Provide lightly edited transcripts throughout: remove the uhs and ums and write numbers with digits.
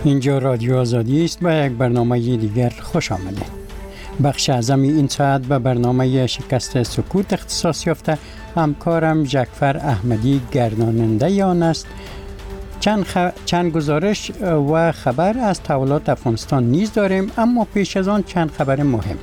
اینجا رادیو آزادی است و یک برنامه دیگر خوش آمدید. بخش اعظم این ساعت به برنامه شکست سکوت اختصاص یافته. همکارم جعفر احمدی گرداننده آن است. چند گزارش و خبر از تحولات افغانستان نیز داریم، اما پیش از آن چند خبر مهم.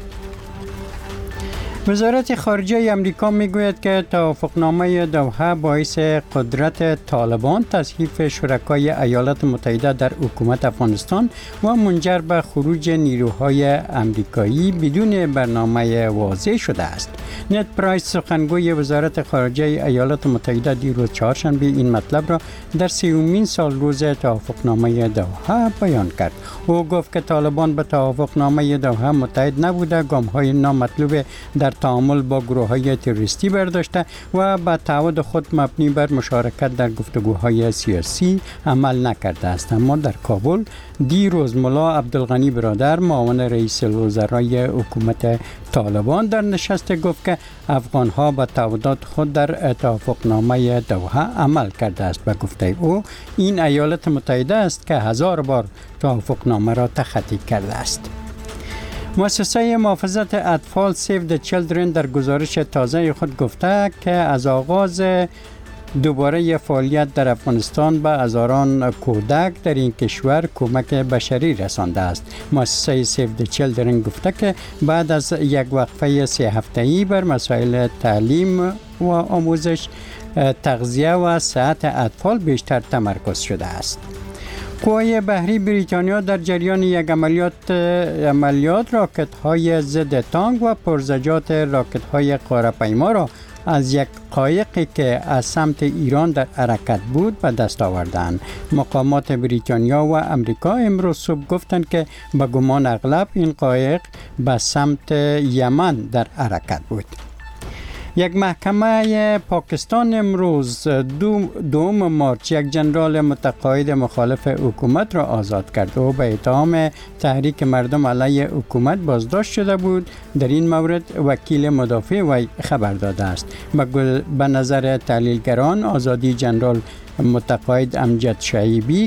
وزارت خارجه امریکا میگوید که توافقنامه دوحه باعث قدرت طالبان تضعیف شرکای ایالات متحده در حکومت افغانستان و منجر به خروج نیروهای امریکایی بدون برنامه واضح شده است. نت پرایس سخنگوی وزارت خارجه ایالات متحده دیروز چهارشنبه این مطلب را در 30مین سالروز توافقنامه دوحه بیان کرد. او گفت که طالبان به توافقنامه دوحه متحد نبوده، گام‌های نامطلوب در تعامل با گروه‌های تروریستی برداشته و به تعهد خود مبنی بر مشارکت در گفتگوهای سیاسی عمل نکرده است. اما در کابل دیروز ملا عبدالغنی برادر معاون رئیس الوزرای حکومت طالبان در نشست گفت که افغان‌ها به تعهدات خود در توافقنامه دوحه عمل کرده است. به گفته او این ایالات متحده است که 1000 بار توافقنامه را تخطی کرده است. مؤسسه محافظت اطفال سیو د چیلدرن در گزارش تازه خود گفته که از آغاز دوباره فعالیت در افغانستان به هزاران کودک در این کشور کمک بشری رسانده است. مؤسسه سیو د چیلدرن گفته که بعد از یک وقفه 3 هفته‌ای بر مسائل تعلیم و آموزش، تغذیه و صحت اطفال بیشتر تمرکز شده است. قوای بحری بریتانیا در جریان یک عملیات راکت‌های ضد تانک و پرزجات راکت‌های قاره‌پیما را از یک قایقی که از سمت ایران در حرکت بود به دست آوردند. مقامات بریتانیا و امریکا امروز صبح گفتند که به گمان اغلب این قایق به سمت یمن در حرکت بود. یک محکمه پاکستان امروز 2 مارچ یک جنرال متقاعد مخالف حکومت را آزاد کرد. او به اتهام تحریک مردم علیه حکومت بازداشت شده بود. در این مورد وکیل مدافع وی خبر داده است. به نظر تحلیلگران آزادی جنرال متقاعد امجد شعیبی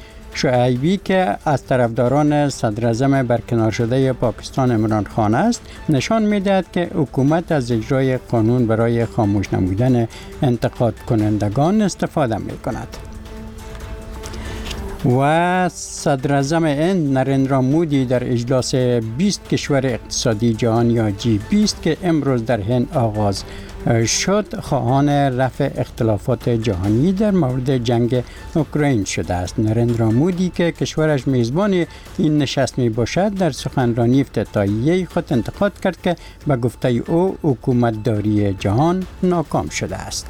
که از طرفداران صدراعظم برکنار شده پاکستان عمران خان است، نشان می‌دهد که حکومت از اجرای قانون برای خاموش نمودن انتقاد کنندگان استفاده می‌کند. و صدراعظم هند نریندرا مودی در اجلاس 20 کشور اقتصادی جهان یا G20 که امروز در هند آغاز شد، خواهان رفع اختلافات جهانی در مورد جنگ اوکراین شده است. نریندرا مودی که کشورش میزبان این نشست می باشد، در سخنرانی افتتاحیه خود انتقاد کرد که به گفته او حکومتداری جهان ناکام شده است.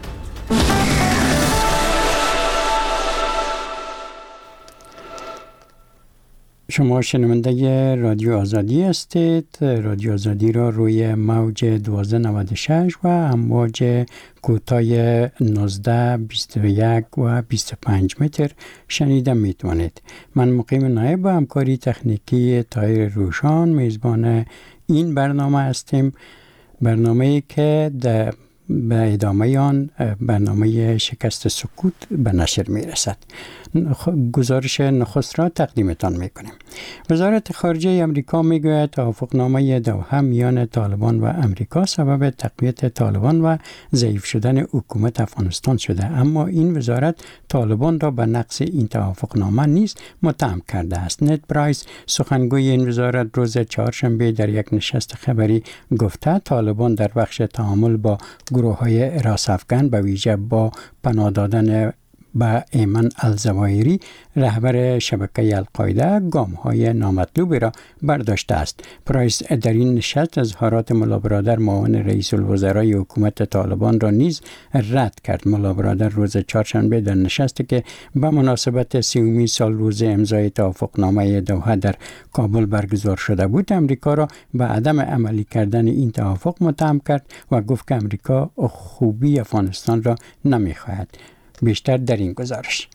شما شنونده رادیو آزادی هستید. رادیو آزادی را روی موج 1296 و امواج کوتاه 19، 21 و 25 متر شنیده میتوانید. من مقیم نایب با همکاری تکنیکی طاهر روشان میزبان این برنامه هستیم. برنامه‌ای که به ادامه آن برنامه شکست سکوت به نشر می رسد. گزارش نخست را تقدیمتان می کنیم. وزارت خارجه امریکا می گوید توافقنامه دوحه میان طالبان و امریکا سبب تقویت طالبان و ضعیف شدن حکومت افغانستان شده، اما این وزارت طالبان را به نقض این توافقنامه نیز متهم کرده است. نت پرایس سخنگوی این وزارت روز چهارشنبه در یک نشست خبری گفته طالبان در بخش تعامل با گروه‌های راست افغان به ویژه با پناه دادن به ایمن الزواهری رهبر شبکه القاعده گام‌های نامطلوبی را برداشته است. پرایس در این نشست اظهارات ملا برادر معاون رئیس الوزرای حکومت طالبان را نیز رد کرد. ملا برادر روز چهارشنبه در نشستی که به مناسبت 30مین سالروز امضای توافقنامه دوحه در کابل برگزار شده بود، امریکا را به عدم عملی کردن این توافق متهم کرد و گفت که امریکا خوبی افغانستان را نمی‌خواهد. بیشتر در این گزارش.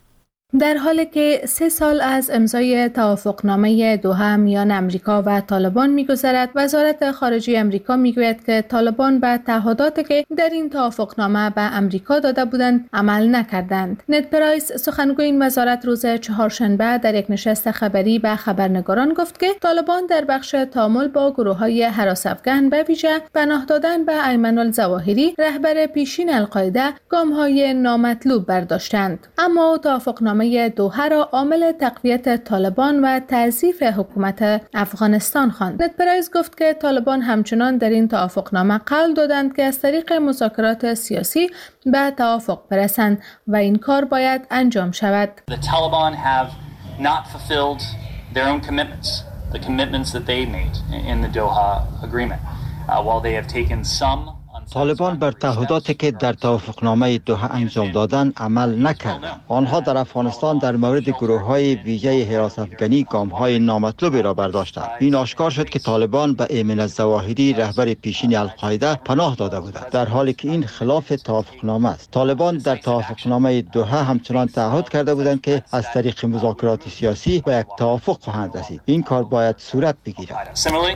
در حالی که 3 سال از امضای توافقنامه دوحه میان امریکا و طالبان می‌گذرد، وزارت خارجه امریکا میگوید که طالبان به تعهداتی که در این توافقنامه به امریکا داده بودند عمل نکردند. نت پرایس سخنگوی این وزارت روز چهارشنبه در یک نشست خبری به خبرنگاران گفت که طالبان در بخش تعامل با گروه‌های هراس افغان به ویژه پناه دادن به ایمن الظواهری رهبر پیشین القاعده گام‌های نامطلوب برداشتند. اما توافقنامه دوحه را عامل تقویت طالبان و تضعیف حکومت افغانستان خواند. نت پرایس گفت که طالبان همچنان در این توافقنامه قول دادند که از طریق مذاکرات سیاسی به توافق برسند و این کار باید انجام شود. The Taliban have not fulfilled their own commitments, the commitments that they made in the Doha agreement. While they have taken some طالبان بر تعهداتی که در توافقنامه دوحه انجام دادن عمل نکردند. آنها در افغانستان در مورد گروه‌های ویژه حراس افغانی گام‌های نامطلوبی را برداشتند. این آشکار شد که طالبان به ایمن الظواهری رهبر پیشین القاعده پناه داده بودند، در حالی که این خلاف توافقنامه است. طالبان در توافقنامه دوحه همچنان تعهد کرده بودند که از طریق مذاکرات سیاسی به یک توافق خواهند رسید. این کار باید صورت بگیرد.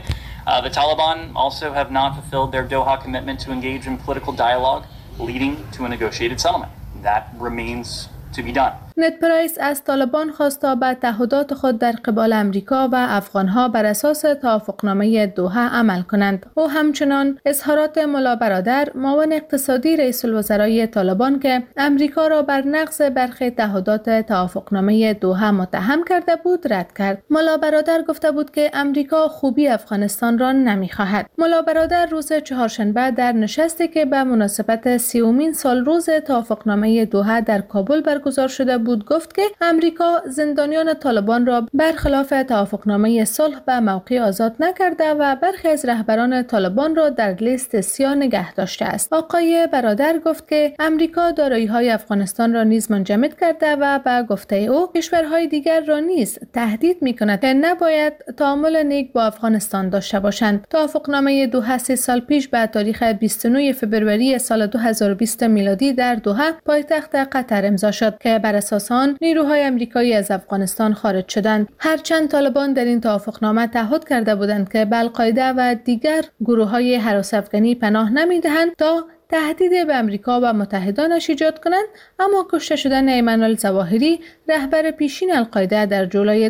The Taliban also have not fulfilled their Doha commitment to engage in political dialogue leading to a negotiated settlement. That remains to be done. نت پرایس از طالبان خواست تا به تعهدات خود در قبال امریکا و افغانها بر اساس توافقنامه دوحه عمل کنند. او همچنان اظهارات ملا برادر معاون اقتصادی رئیس الوزرای طالبان که امریکا را بر نقض برخی تعهدات توافقنامه دوحه متهم کرده بود رد کرد. ملا برادر گفته بود که امریکا خوبی افغانستان را نمی‌خواهد. ملا برادر روز چهارشنبه در نشستی که به مناسبت 30مین سال روز توافقنامه دوحه در کابل برگزار شده بود گفت که امریکا زندانیان طالبان را برخلاف توافقنامه صلح به موقع آزاد نکرده و برخی از رهبران طالبان را در لیست سیاه نگه داشته است. آقای برادر گفت که امریکا دارایی‌های افغانستان را نیز منجمد کرده و به گفته او کشورهای دیگر را نیز تهدید می‌کند که نباید تعامل نیک با افغانستان داشته باشند. توافقنامه دوحه 3 سال پیش به تاریخ 29 فوریه سال 2020 میلادی در دوحه پایتخت قطر امضا شد که بر اساس آن نیروهای امریکایی از افغانستان خارج شدند. هرچند طالبان در این توافقنامه تعهد کرده بودند که به القاعده و دیگر گروه‌های هراس افغانی پناه نمی‌دهند تا تهدید به امریکا و متحدانش ایجاد کنند، اما کشته شدن ایمن الظواهری رهبر پیشین القاعده در جولای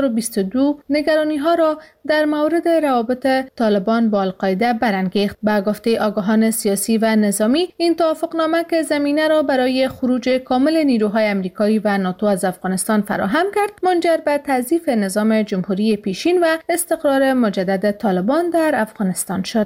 2022 نگرانی‌ها را در مورد روابط طالبان با القاعده برانگیخت. به گفته آگاهان سیاسی و نظامی، این توافقنامه که زمینه را برای خروج کامل نیروهای امریکایی و ناتو از افغانستان فراهم کرد، منجر به تضعیف نظام جمهوری پیشین و استقرار مجدد طالبان در افغانستان شد.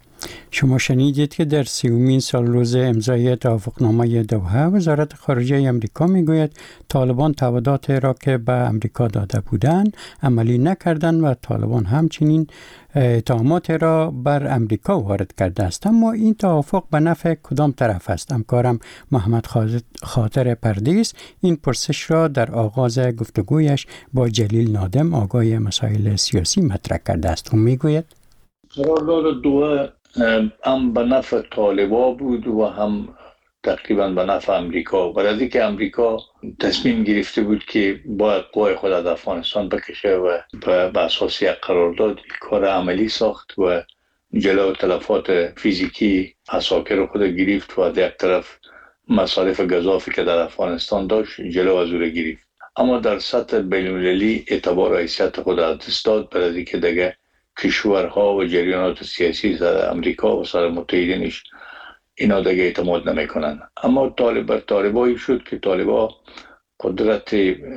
شما شنیدید که در 30مین سال روز امضای توافقنامه دوحه وزارت خارجه امریکا میگوید طالبان تعهدات را که به امریکا داده بودند عملی نکردند و طالبان همچنین اتهامات را بر امریکا وارد کرده است. اما این توافق به نفع کدام طرف است؟ همکارم محمد خاطر پردیس این پرسش را در آغاز گفتگویش با جلیل نادم آگاه مسائل سیاسی مطرح کرده است. او میگوید قرارداد دوحه هم به نفع طالبا بود و هم تقریبا به نفع امریکا. برای از اینکه امریکا تصمیم گرفته بود که باید قوای خود از افغانستان بکشه و به اساس یک قرارداد کار عملی ساخت و جلو تلفات فیزیکی عساکر خود گرفت و از یک طرف مصارف گزافی که در افغانستان داشت جلو از او گرفت. اما در سطح بین‌المللی اعتبار و حیثیت خود از دست داد برای از اینکه دیگه کشورها و جریانات سیاسی سر امریکا و سر متحدینش اینا دیگه اعتماد نمیکنن. اما طالبایی شد که طالبا قدرت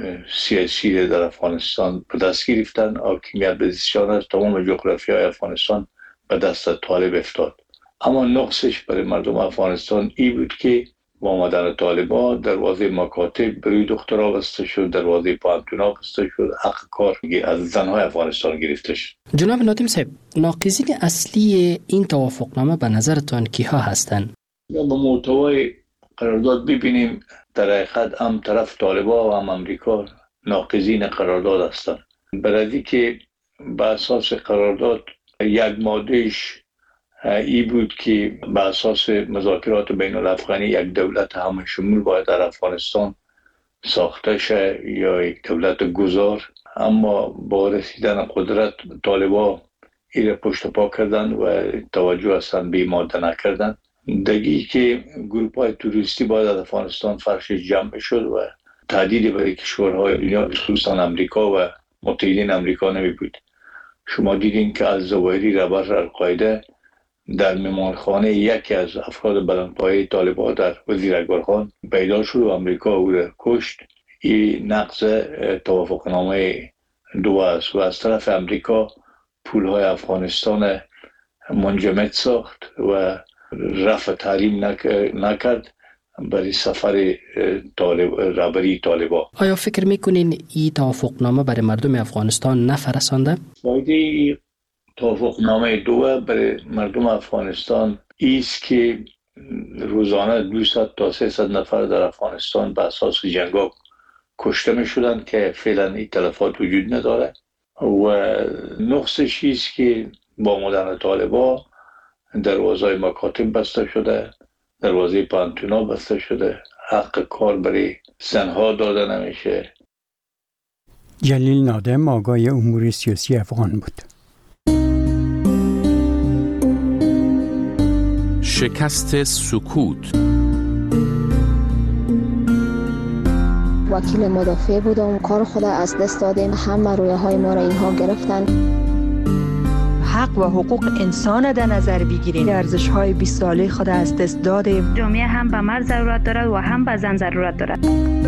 سیاسی در افغانستان به دست گرفتن. حاکمیت به دستشان از تمام جغرافیای افغانستان به دست طالب افتاد. اما نقصش برای مردم افغانستان ای بود که با آمدن طالبا دروازه مکاتب برای دخترها بسته شد، دروازه پانتونا بسته شد، حق کار از زنهای افغانستان گرفته شد. جناب نادم صاحب، ناقضین اصلی این توافقنامه به نظرتان کیها هستند؟ یا به محتوای قرارداد ببینیم، در حقیقت هم طرف طالبا و هم امریکا ناقضین قرارداد هستند. برای که به اساس قرارداد یک مادهش ای بود که به اساس مذاکرات بین الافغانی یک دولت همه شمول باید در افغانستان ساخته شه یا یک دولت گذار، اما با رسیدن قدرت طالبا ایره پشت پا کردن و توجه اصلا به ماده نکردن. دیگه که گروپ های توریستی باید از افغانستان فرش جمع شد و تهدید برای کشورهای دنیا خصوصا امریکا و متحدین امریکا نمی بود. شما دیدین که الزواهری رهبر القاعده در مهمانخانه یکی از افراد بلندپایه طالبان در وزیر اکبرخان پیدا شد و امریکا او را کشت. این نقض توافقنامه دوحه است و از طرف امریکا پولهای افغانستان منجمد ساخت و رفع تحریم نکرد برای سفر رهبری طالبان. آیا فکر میکنین این توافقنامه برای مردم افغانستان نفع رسانده؟ فایده توافقنامه دوحه برای مردم افغانستان ایست که روزانه 200 تا 300 نفر در افغانستان به اساس جنگا کشته می شدن که فعلا این تلفات وجود نداره و نقصش ایست که با آمدن طالبا دروازه مکاتب بسته شده، دروازه پانتونا بسته شده، حق کار برای زنها داده نمیشه. جلیل نادم آگاه امور سیاسی افغان بود. شکست سکوت. وکیل مدافع بودم، کار خود از دست دادیم، همه رویه های ما را اینها گرفتن. حق و حقوق انسان در نظر بگیریم. ارزش های 20 ساله خود از دست دادیم. جامعه هم به مرد ضرورت دارد و هم به زن ضرورت دارد.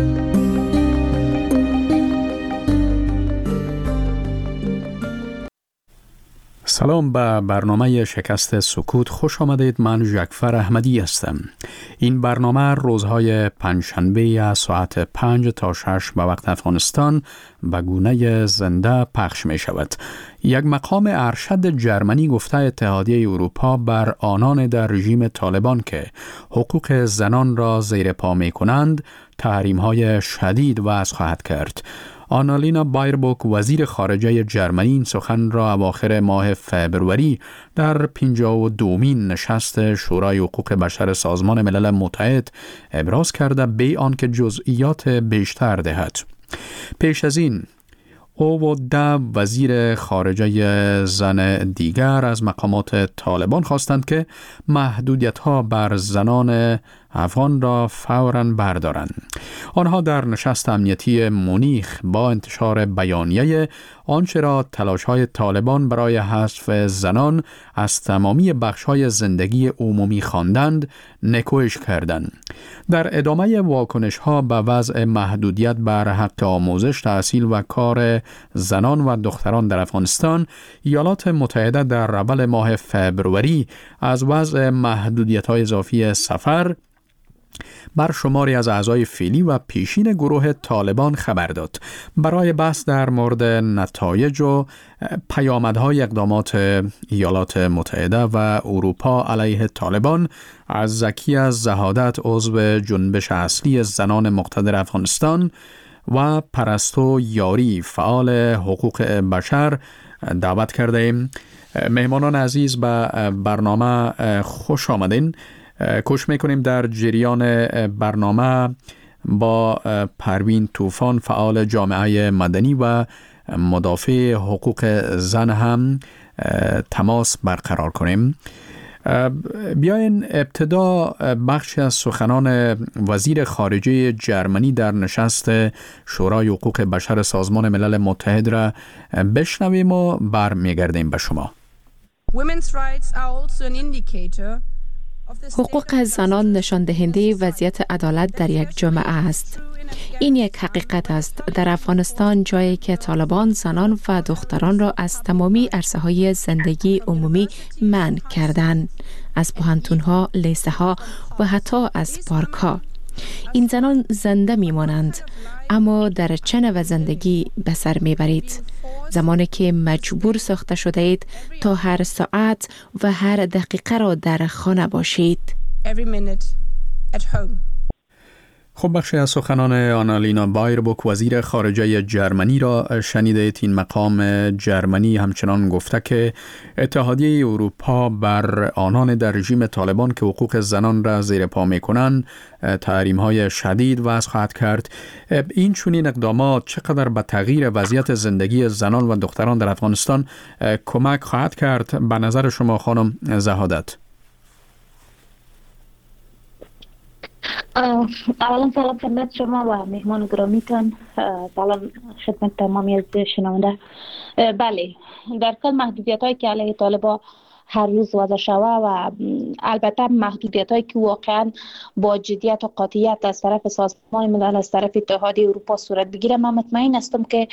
سلام به برنامه شکست سکوت، خوش آمدید. من جعفر احمدی هستم. این برنامه روزهای پنجشنبه ساعت 5 تا 6 به وقت افغانستان به گونه زنده پخش می شود. یک مقام ارشد جرمنی گفته اتحادیه اروپا بر آنان در رژیم طالبان که حقوق زنان را زیر پا می کنند تحریم های شدید وضع خواهد کرد. آنالینا بایربوک وزیر خارجه جرمنی این سخن را اواخر ماه فبروری در 52مین نشست شورای حقوق بشر سازمان ملل متحد ابراز کرده بی آنکه جزئیات بیشتر دهد. پیش از این او و 10 وزیر خارجه زن دیگر از مقامات طالبان خواستند که محدودیت‌ها بر زنان افغان را فوراً بردارند. آنها در نشست امنیتی مونیخ با انتشار بیانیه آنچه را تلاش‌های طالبان برای حذف زنان از تمامی بخش‌های زندگی عمومی خواندند، نکوهش کردند. در ادامه واکنش‌ها به وضع محدودیت بر حق آموزش، تحصیل و کار زنان و دختران در افغانستان، ایالات متحده در اول ماه فبروری از وضع محدودیت‌های اضافی سفر بر شماری از اعضای فعلی و پیشین گروه طالبان خبر داد. برای بحث در مورد نتایج و پیامدهای اقدامات ایالات متحده و اروپا علیه طالبان از زکی زهادت، عضو جنبش اصلی زنان مقتدر افغانستان، و پرستو یاری، فعال حقوق بشر، دعوت کرده ایم. مهمانان عزیز به برنامه خوش آمدین. کوشش میکنیم در جریان برنامه با پروین طوفان، فعال جامعه مدنی و مدافع حقوق زن هم تماس برقرار کنیم. بیاین ابتدا بخشی از سخنان وزیر خارجه جرمنی در نشست شورای حقوق بشر سازمان ملل متحد را بشنویم و برمیگردیم به شما. حقوق زنان نشان دهنده وضعیت عدالت در یک جامعه است. این یک حقیقت است. در افغانستان، جایی که طالبان زنان و دختران را از تمامی عرصه‌های زندگی عمومی منع کردند، از پوهنتون‌ها، لیسه‌ها و حتی از پارک‌ها. این زنان زنده می‌مانند، اما در چه نوع زندگی به سر می‌برید؟ زمانی که مجبور ساخته شده اید تا هر ساعت و هر دقیقه را در خانه باشید. خب بخشی از سخنان آنالینا بایربوک وزیر خارجه جرمنی را شنیدید. این مقام جرمنی همچنان گفته که اتحادیه اروپا بر آنان در رژیم طالبان که حقوق زنان را زیر پا می‌کنند تحریم‌های شدید وضع خواهد کرد. این چنین اقدامات چقدر به تغییر وضعیت زندگی زنان و دختران در افغانستان کمک خواهد کرد به نظر شما خانم زهادت؟ اولا سلام خدمت شما و مهمان گرامیتان، سلام خدمت تمامی از شنونده. بله، در کل محدودیت هایی که علیه طالبان هر روز وضع شوه و البته محدودیت هایی که واقعا با جدیت و قاطعیت از طرف سازمان ملل، از طرف اتحادیه اروپا صورت بگیره، من مطمئن هستم که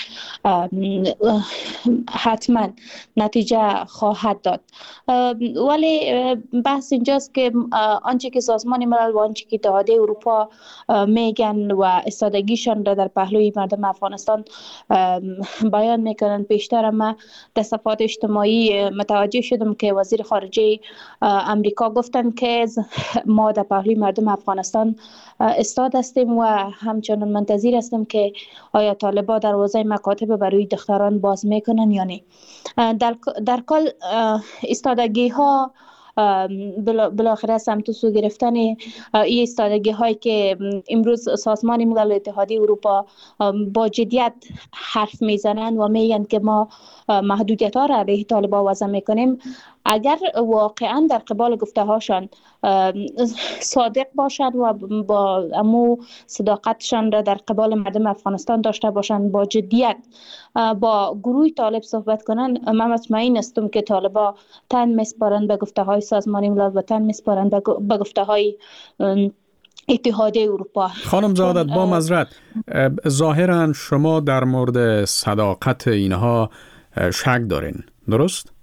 حتما نتیجه خواهد داد. ولی بحث اینجاست که آنچه که سازمان ملل و آنچه که اتحادیه اروپا میگن و استادگیشان را در پهلوی مردم افغانستان بیان میکنن، بیشتر ما در صفحات اجتماعی متوجه شدم که وزیر خارجه امریکا گفتن که ما در پهلوی مردم افغانستان استاد هستیم و همچنان منتظر هستیم که آیا طالبان دروازه مکاتب برای دختران باز میکنن یا نه. در کل استادگی ها بالاخره سمت سو گرفتن این ایستادگی هایی که امروز سازمان ملل و اتحادیه اروپا با جدیت حرف میزنند و میگن که ما محدودیت ها را علیه طالبان وضع میکنیم، اگر واقعا در قبال گفته هاشان صادق باشند و با امو صداقتشان را در قبال مردم افغانستان داشته باشند، با جدیت با گروه طالب صحبت کنند، من مطمئن هستم که طالبان تن میسپارند به گفته های سازمان ملل و تن میسپارند به گفته های اتحادیه اروپا. خانم زهادت، با معذرت، ظاهرا شما در مورد صداقت اینها شک دارین، درست؟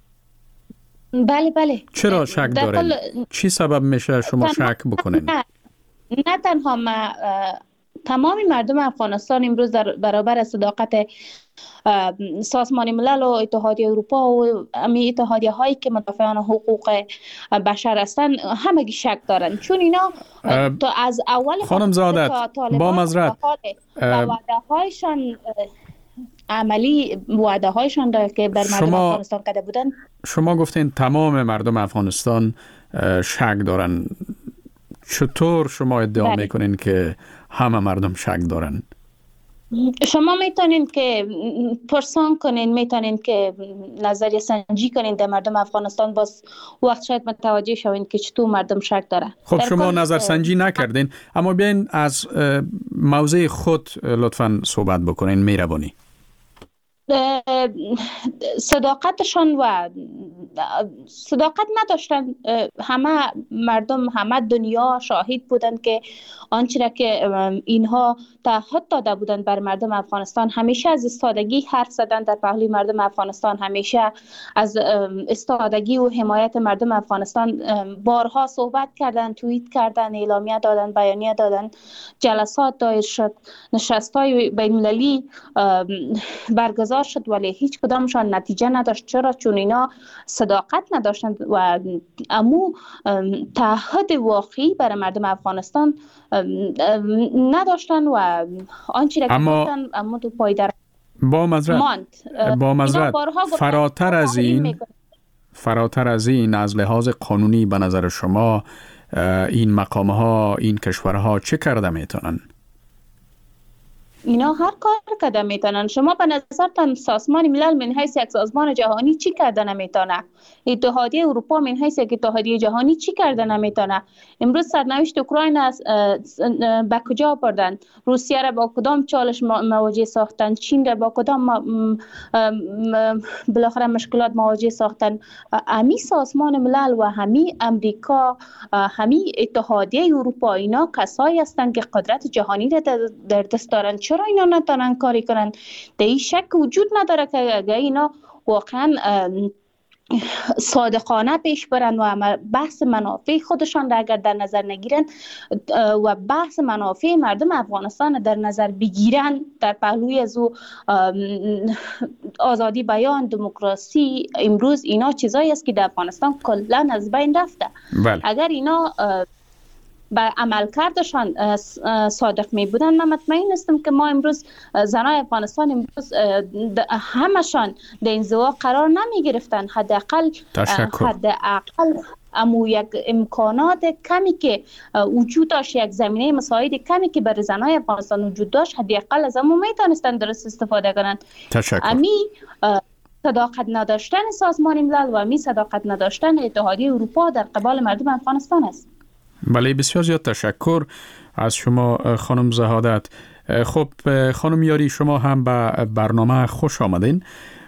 بله. چرا شک دارین؟ چی سبب میشه شما شک بکنین؟ نه تنها ما، تمامی مردم افغانستان امروز در برابر صداقت سازمان ملل و اتحادیه اروپا و اتحادیه هایی که مدافعان حقوق بشر هستند همگی شک دارن، چون اینا تا از اول خانم زهادت با معذرت وعده هایشان عملی وعده هایشان را که بر مردم افغانستان کرده بودن. شما گفتین تمام مردم افغانستان شک دارن، چطور شما ادعا میکنین که همه مردم شک دارن؟ شما میتونین که پرسان کنین، میتونین که نظریه سنجی کنین در مردم افغانستان، باز وقت شاید متوجه شوین که چطور مردم شک داره. خب شما نظر سنجی نکردین، اما بیاین از موضع خود لطفاً صحبت بکنین، مهربانی. صداقتشان و صداقت نداشتن، همه مردم، همه دنیا شاهد بودند که آنچه را که اینها تعهد داده بودند بر مردم افغانستان، همیشه از استادگی حرف زدن در پهلوی مردم افغانستان، همیشه از استادگی و حمایت مردم افغانستان بارها صحبت کردن، توییت کردن، اعلامیه دادن، بیانیه دادن، جلسات دایر شد، نشست‌های بین‌المللی برگزار شد، ولی هیچ کدامشان نتیجه نداشت. چرا؟ چون اینا صداقت نداشتند و امو تعهد واقعی برای مردم افغانستان نداشتن و آنچه را که گفتن امو تو پایدار با معذرت فراتر از این از لحاظ قانونی به نظر شما این مقام‌ها، این کشورها چه کرده میتونن؟ اینا هر کار کرده میتونن. شما به نظرتان سازمان ملل من حیث یک سازمان جهانی چی کرده نمیتونه؟ اتحادیه اروپا من حیث یک اتحادیه جهانی چی کرده نمیتونه؟ امروز سرنوشت اوکراین به کجا بردن؟ روسیه را با کدام چالش مواجه ساختن؟ چین را با کدام بالاخره مشکلات مواجه ساختن؟ همی سازمان ملل و همی امریکا، همی اتحادیه اروپا، اینا کسایی هستند که قدرت جهانی را در دست دارن. چرا اینا نتونن کاری کنن؟ در این شک وجود نداره که اگر اینا واقعا صادقانه پیش برن و بحث منافع خودشان را اگر در نظر نگیرن و بحث منافع مردم افغانستان در نظر بگیرن در پهلوی از آزادی بیان، دموکراسی، امروز اینا چیزایی است که در افغانستان کلا از بین رفته. بله. اگر اینا به عملکردشان صادق می بودن، من مطمئن هستم که ما امروز زنای افغانستان امروز همشان در انزوا قرار نمی گرفتن. حداقل امو یک امکانات کمی که وجود داشت، یک زمینه مساعد کمی که برای زنای افغانستان وجود داشت، حداقل از امو میتونستن درست استفاده کنند. امی صداقت نداشتن سازمان ملل و امی صداقت نداشتن اتحادیه اروپا در قبال مردم افغانستان است. بله، بسیار زیاد تشکر از شما خانم زهادت. خب خانم یاری، شما هم به برنامه خوش آمدین.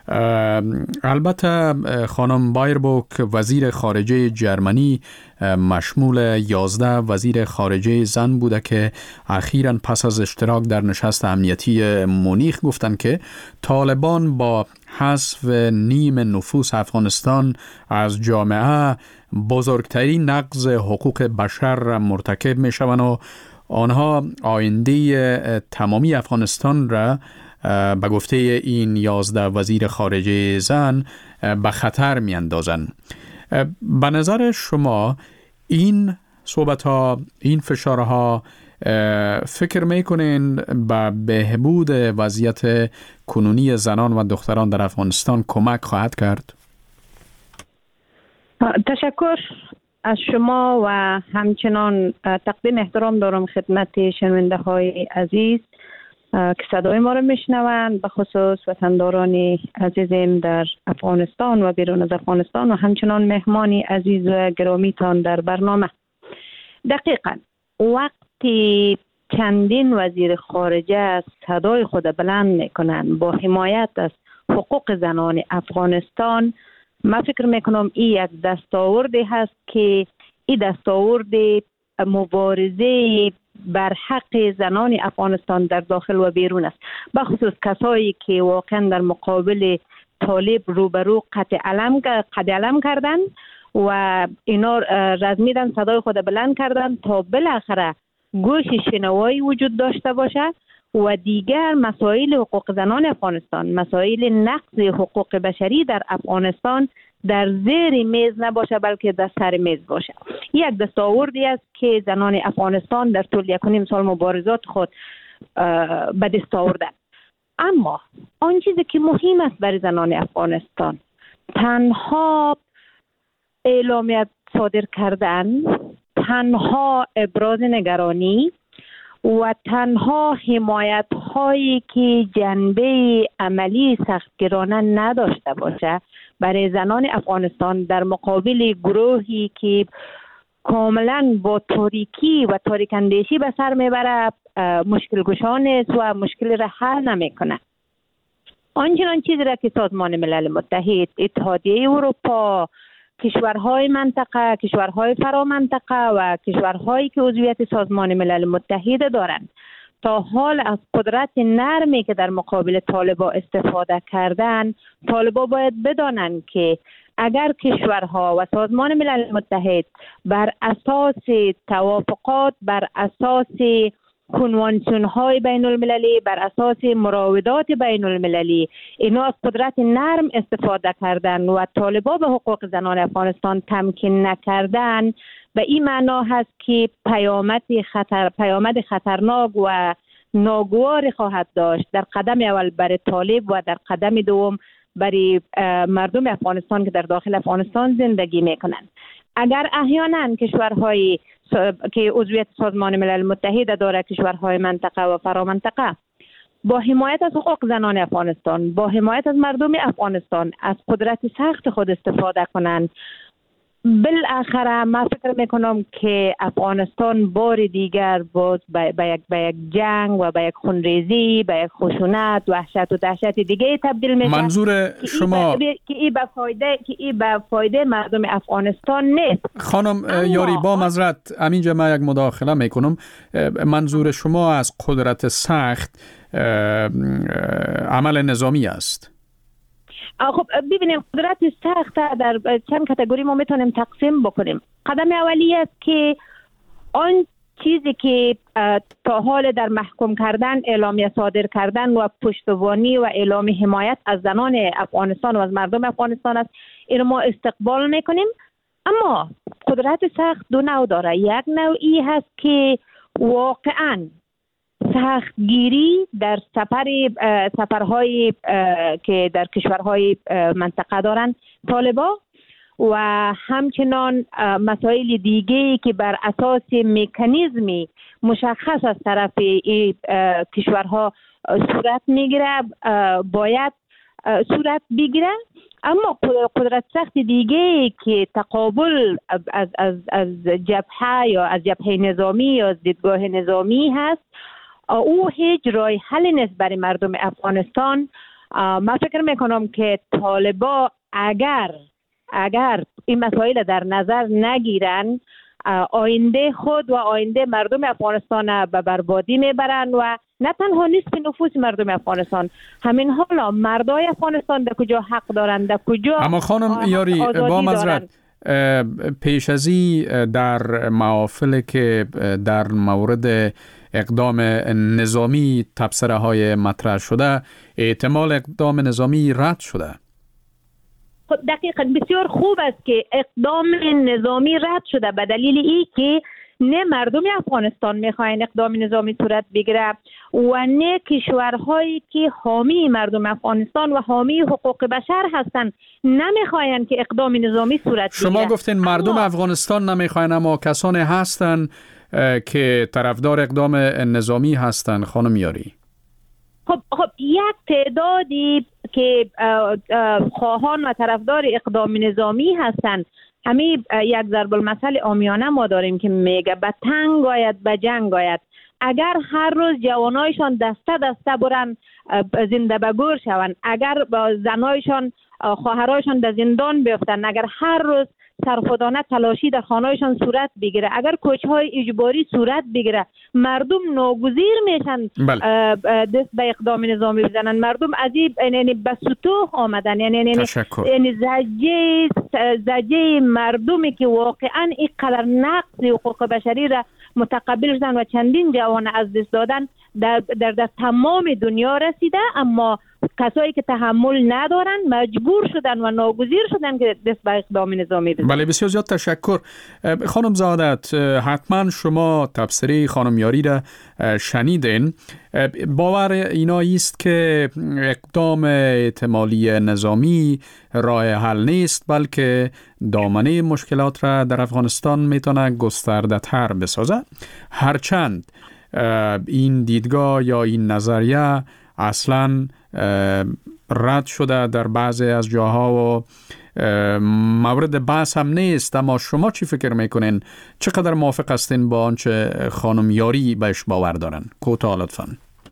البته خانم بایربوک وزیر خارجه جرمنی مشمول 11 وزیر خارجه زن بوده که اخیراً پس از اشتراک در نشست امنیتی مونیخ گفتند که طالبان با حذف نیم نفوس افغانستان از جامعه بزرگترین نقض حقوق بشر مرتکب می شوند و آنها آینده تمامی افغانستان را به گفته این 11 وزیر خارجه زن به خطر می اندازند. به نظر شما این صحبت‌ها، این فشارها فکر میکنین به بهبود وضعیت کنونی زنان و دختران در افغانستان کمک خواهد کرد؟ تشکر از شما و همچنان تقدیم احترام دارم خدمت شنونده های عزیز که صدای ما رو میشنوند، به خصوص وطنداران عزیزم در افغانستان و بیرون از افغانستان و همچنان مهمانی عزیز و گرامیتان در برنامه. دقیقاً وقتی چندین وزیر خارجه صدای خود بلند میکنند با حمایت از حقوق زنان افغانستان، من فکر میکنم این یک دستاوردی هست که این دستاورد مبارزه بر حق زنان افغانستان در داخل و بیرون است، به خصوص کسایی که واقعا در مقابل طالب روبرو قد علم کردن و اینا رزمیدن، صدای خود بلند کردن تا بالاخره گوش شنوایی وجود داشته باشه و دیگر مسائل حقوق زنان افغانستان، مسائل نقض حقوق بشری در افغانستان در زیر میز نباشه بلکه در سر میز باشه. یک دستاوردی است که زنان افغانستان در طول 1.5 سال مبارزات خود به دست آوردن. اما آن چیزی که مهم است برای زنان افغانستان تنها اعلامیت صادر کردن، تنها ابراز نگرانی و تنها حمایت هایی که جنبه عملی سختگیرانه نداشته باشه برای زنان افغانستان در مقابل گروهی که کاملا با تاریکی و تاریک اندیشی به سر میبره مشکل گشان است و مشکل را حل نمیکنه. آنچنان چیزی را که سازمان ملل متحد، اتحادیه اروپا، کشورهای منطقه، کشورهای فرامنطقه و کشورهایی که عضویت سازمان ملل متحد دارند تا حال از قدرت نرمی که در مقابل طالبا استفاده کردن، طالبا باید بدانند که اگر کشورها و سازمان ملل متحد بر اساس توافقات، بر اساس کنوانسیون های بین المللی، بر اساس مراودات بین المللی اینا از قدرت نرم استفاده کردن و طالبا به حقوق زنان افغانستان تمکین نکردن، به این معنا هست که پیامد خطرناک و ناگوار خواهد داشت در قدم اول برای طالب و در قدم دوم برای مردم افغانستان که در داخل افغانستان زندگی میکنند. اگر احیانا کشورهای که عضویت سازمان ملل متحد داره، کشورهای منطقه و فرامنطقه، با حمایت از حقوق زنان افغانستان، با حمایت از مردم افغانستان از قدرت سخت خود استفاده کنند، بالاخره من فکر میکنم که افغانستان بار دیگر باز به یک جنگ و به یک خونریزی، به یک خشونت، وحشت و دهشت دیگه تبدیل میشه. منظور شما که این به فایده مردم افغانستان نیست. خانم یاری، با معذرت همینجا من یک مداخله میکنم. منظور شما از قدرت سخت عمل نظامی است؟ خب ببینیم، قدرت سخت در چند کاتگوری ما میتونیم تقسیم بکنیم. قدم اولی است که آن چیزی که تا حال در محکوم کردن، اعلامیه صادر کردن و پشتوانی و اعلام حمایت از زنان افغانستان و از مردم افغانستان است، این ما استقبال میکنیم اما قدرت سخت دو نوع داره. یک نوعی هست که واقعا سختگیری در سفرهای که در کشورهای منطقه دارن طالبا و همچنان مسائل دیگه که بر اساس مکانیزمی مشخص از طرف کشورها صورت میگیره باید صورت بگیره. اما قدرت سخت دیگه که تقابل از جبهه یا از جبهه نظامی یا از دیدگاه نظامی هست، او هیچ راه حل نیست برای مردم افغانستان. من فکر میکنم که طالبا اگر این مسائل در نظر نگیرن، آینده خود و آینده مردم افغانستان به بربادی میبرن و نه تنها نصف نفوس مردم افغانستان، همین حالا مردای افغانستان در کجا حق دارند، در کجا. اما خانم یاری با معذرت پیش ازی در محافل که در مورد اقدام نظامی تبصره های مطرح شده، احتمال اقدام نظامی رد شده. دقیقاً بسیار خوب است که اقدام نظامی رد شده، به دلیل ای که نه مردم افغانستان میخواین اقدام نظامی صورت بگیره و نه کشورهایی که حامی مردم افغانستان و حامی حقوق بشر هستند نمیخواین که اقدام نظامی صورت بگیره. شما گفتین مردم افغانستان نمیخواین، اما کسانی هستند که طرفدار اقدام نظامی هستند خانم یاری. خب یک تعدادی که خواهان و طرفدار اقدام نظامی هستند، همین یک ضرب المثل عامیانه ما داریم که میگه به تنگ آید به جنگ آید. اگر هر روز جوانایشان دسته دسته برن زنده به گور شوند، اگر زنایشان خواهرایشان در زندان بیفتن، اگر هر روز سرخودانه تلاشی در خانهایشان صورت بگیره، اگر کوچهای اجباری صورت بگیره، مردم ناگزیر میشن دست به اقدام نظامی بزنن. مردم از این به سطوح آمدن، یعنی زجه مردمی که واقعا اینقدر نقض حقوق بشری را متقبل شدن و چندین جوان از دست دادن در تمام دنیا رسیده، اما کسایی که تحمل ندارن مجبور شدن و ناگزیر شدن که دست به اقدام نظامی بزنن. بله بسیار زیاد تشکر. خانم زادت، حتما شما تبصره خانم یاری را شنیدین. باور اینا است که اقدام احتمالی نظامی راه حل نیست، بلکه دامنه مشکلات را در افغانستان میتونه گسترده تر بسازه. هرچند این دیدگاه یا این نظریه اصلاً رد شده در بعضی از جاها و مورد بحث هم نیست، اما شما چی فکر میکنین؟ چقدر موافق هستین با آنچه خانم یاری بهش باور دارن؟ کوتاه لطفاً.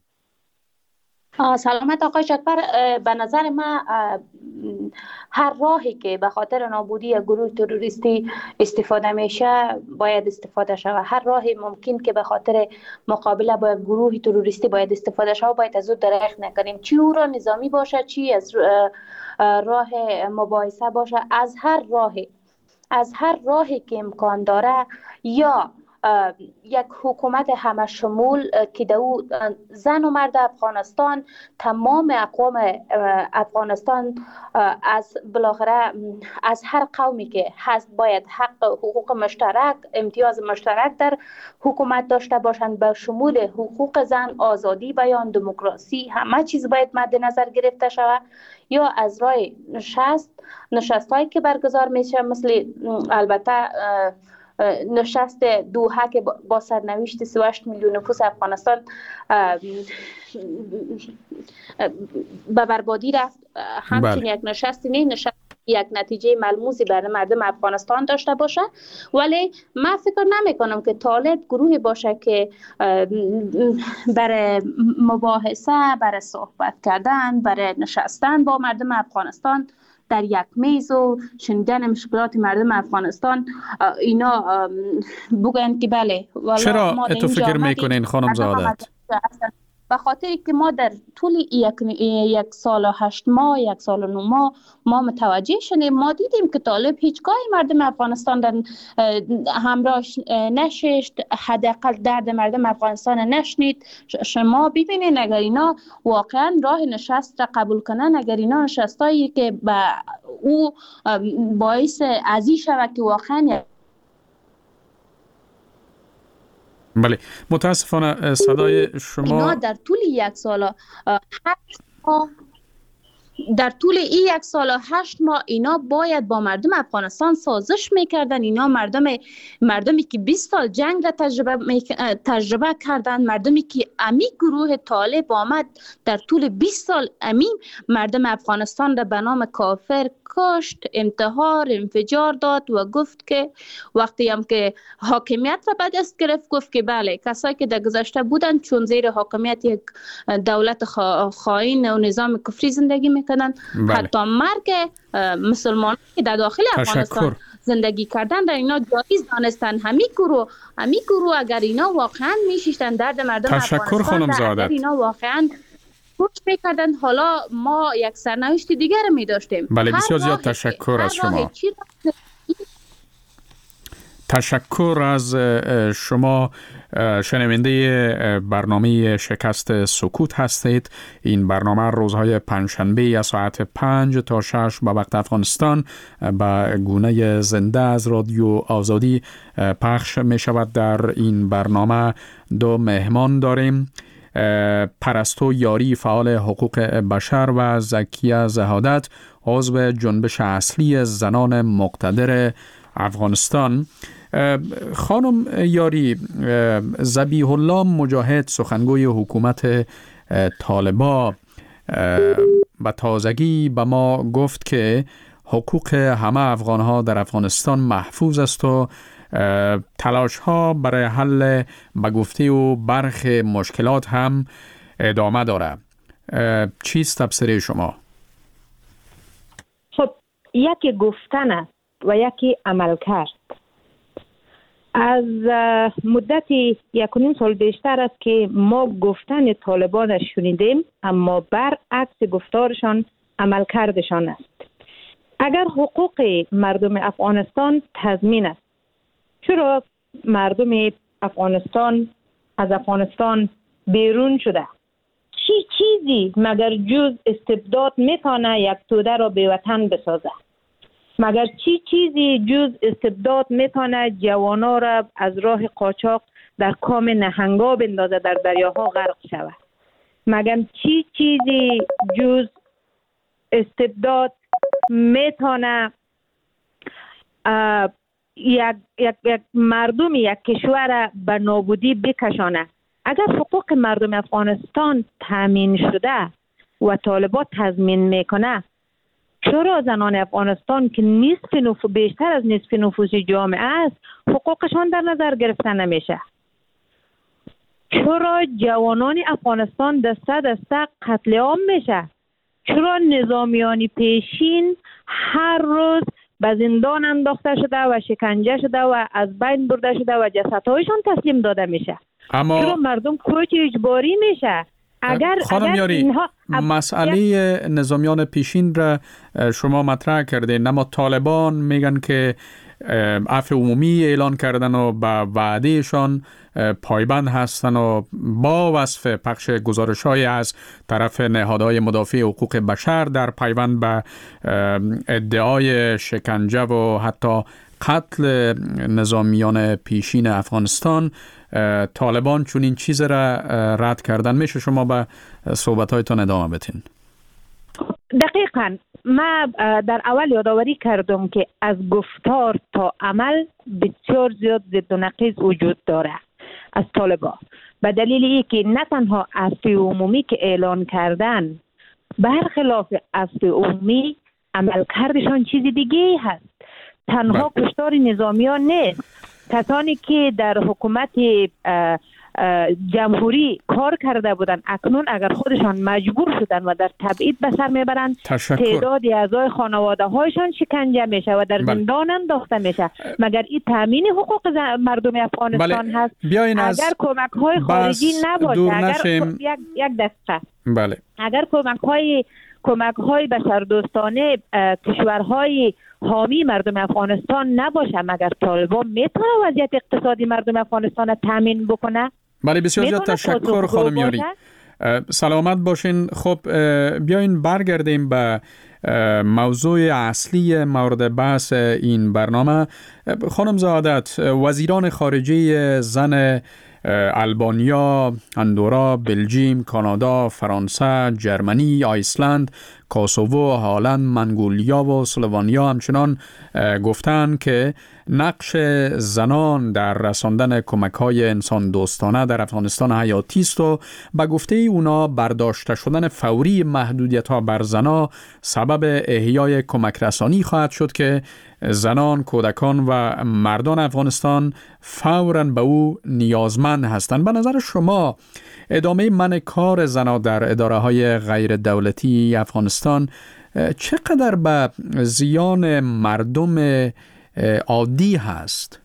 سلامت آقای جعفر، به نظر من هر راهی که به خاطر نابودی گروه تروریستی استفاده میشه باید استفاده شود. هر راهی ممکن که به خاطر مقابله با گروه تروریستی باید استفاده شود باید از او درخت نکنیم، چی او را نظامی باشه چی از راه مباحثه باشه. از هر راهی که امکان داره، یا یک حکومت همه شمول که دو زن و مرد افغانستان، تمام اقوام افغانستان، از بالاخره از هر قومی که هست باید حق حقوق مشترک، امتیاز مشترک در حکومت داشته باشند، به شمول حقوق زن، آزادی بیان، دموکراسی، همه چیز باید مد نظر گرفته شود. یا از راه نشست هایی که برگزار میشه، مثل البته نشست دوحه که با سرنوشت 38 میلیون نفوس افغانستان به بربادی رفت، همچنین یک نشستی نه، نشست یک نتیجه ملموسی برای مردم افغانستان داشته باشه. ولی من فکر نمی کنم که طالب گروهی باشه که برای مباحثه، برای صحبت کردن، برای نشستن با مردم افغانستان در یک میز و شنیدن مشکلات مردم افغانستان اینا بگن که بله. چرا تو فکر میکنین خانم زادت؟ به خاطر که ما در طول یک سال و 8 ماه 1 سال و 9 ماه ما متوجه شدیم، ما دیدیم که طالب هیچگاه مردم افغانستان در همراهش نشست، حداقل درد مردم افغانستان نشنید. شما ببینید اگر اینا واقعا راه نشست را قبول کنن، اگر اینا نشستایی که به او باعث ازی شود که واقعا بله، متاسفانه صدای شما اینا در طول 1 سال 8 ماه در طول این 1 سال و 8 ماه اینا باید با مردم افغانستان سازش میکردن. اینا مردمی که 20 سال جنگ را تجربه کردن، مردمی که امی گروه طالب آمد در طول 20 سال امی مردم افغانستان را به نام کافر کشت، انتحار، انفجار داد و گفت که وقتی هم که حاکمیت را به دست گرفت گفت که بله کسایی که در گذشته بودن چون زیر حاکمیت یک دولت خائن و نظام کفری زندگی میکنن، حتی مرگ مسلمان که در داخل افغانستان زندگی کردن در اینا جایز دانستن. همی گروه اگر اینا واقعا میشیشتن درد مردم افغانستان، اگر اینا واقعا کوچ میکردن، حالا ما یک سرنوشت دیگر می داشتیم. بله، بسیار زیاد تشکر از شما. تشکر از شما. شنونده برنامه شکست سکوت هستید. این برنامه روزهای پنجشنبه از ساعت 5 تا 6 به وقت افغانستان به گونه زنده از رادیو آزادی پخش می شود. در این برنامه 2 مهمان داریم: پرستو یاری، فعال حقوق بشر، و زکیه زهادت، عضو جنبش اصلی زنان مقتدر افغانستان. خانم یاری، ذبیح الله مجاهد، سخنگوی حکومت طالبان، به تازگی به ما گفت که حقوق همه افغانها در افغانستان محفوظ است و تلاش ها برای حل به گفته و برخی مشکلات هم ادامه داره. چیست تبصره شما؟ خب، یکی گفتن است و یکی عمل کرد. از مدتی 1.5 سال بیشتر است که ما گفتن طالبان شنیدیم، اما برعکس گفتارشان عمل کردشان است. اگر حقوق مردم افغانستان تضمین است، چرا مردم افغانستان از افغانستان بیرون شده؟ چی چیزی مگر جز استبداد میتونه یک توده را به وطن بسازه؟ مگر چی چیزی جز استبداد میتونه جوانا را از راه قاچاق در کام نهنگا بندازه، در دریاها غرق شود؟ مگر چی چیزی جز استبداد میتونه یک مردم یک کشور به نابودی بکشانه؟ اگر حقوق مردم افغانستان تامین شده و طالبان تضمین میکنه، چرا زنان افغانستان که بیشتر از نصف نفوس جامعه است حقوقشان در نظر گرفته نمیشه؟ چرا جوانان افغانستان دسته دسته قتل عام میشه؟ چرا نظامیان پیشین هر روز به زندان انداخته شده و شکنجه شده و از بین برده شده و جسدهایشان تسلیم داده میشه؟ چرا مردم کوچ اجباری میشه؟ خانم یاری، مسئله نظامیان پیشین را شما مطرح کردین، اما طالبان میگن که عفو عمومی اعلان کردن و به وعدهشان پایبند هستن و با وصف پخش گزارش‌های از طرف نهادهای مدافع حقوق بشر در پیوند به ادعای شکنجه و حتی قتل نظامیان پیشین افغانستان، طالبان چون این چیز را رد کردن. میشه شما به صحبت‌هایتان ادامه بدین؟ دقیقاً. ما در اول یادآوری کردم که از گفتار تا عمل بسیار زیاد ضد و نقیض وجود داره از طالبان، به دلیل اینکه نه تنها عفو عمومی که اعلان کردن، برخلاف عفو عمومی عمل کردشان چیز دیگه هست. تنها کشتار نظامیان نیست، کسانی که در حکومت جمهوری کار کرده بودن، اکنون اگر خودشان مجبور شدن و در تبعید به سر میبرند، تعدادی اعضای خانواده هایشان شکنجه میشه و در زندان انداخته میشه. مگر این تامین حقوق مردم افغانستان هست؟ اگر کمک های خارجی نباشه، اگر یک دقیقه اگر کمک های بشردوستانه کشورهای حامی مردم افغانستان نباشه، مگر طالبان میتونه وضعیت اقتصادی مردم افغانستان تامین بکنه؟ بله، بسیار زیاد تشکر خانم یاری. سلامت باشین. خب بیاین برگردیم به موضوع اصلی مورد بحث این برنامه. خانم سعادت، وزیران خارجه زن آلبانیا، اندورا، بلژیم، کانادا، فرانسه، جرمنی، آیسلند، کوسوو، هالند، منگولیا و اسلوونیا همچنان گفتند که نقش زنان در رساندن کمک‌های انسان دوستانه در افغانستان حیاتی است و به گفته اونا برداشته شدن فوری محدودیت‌ها بر زنان سبب احیای کمک رسانی خواهد شد که زنان، کودکان و مردان افغانستان فوراً به او نیازمند هستند. به نظر شما ادامه منع کار زنان در اداره‌های غیر دولتی افغانستان چقدر به زیان مردم عادی هست؟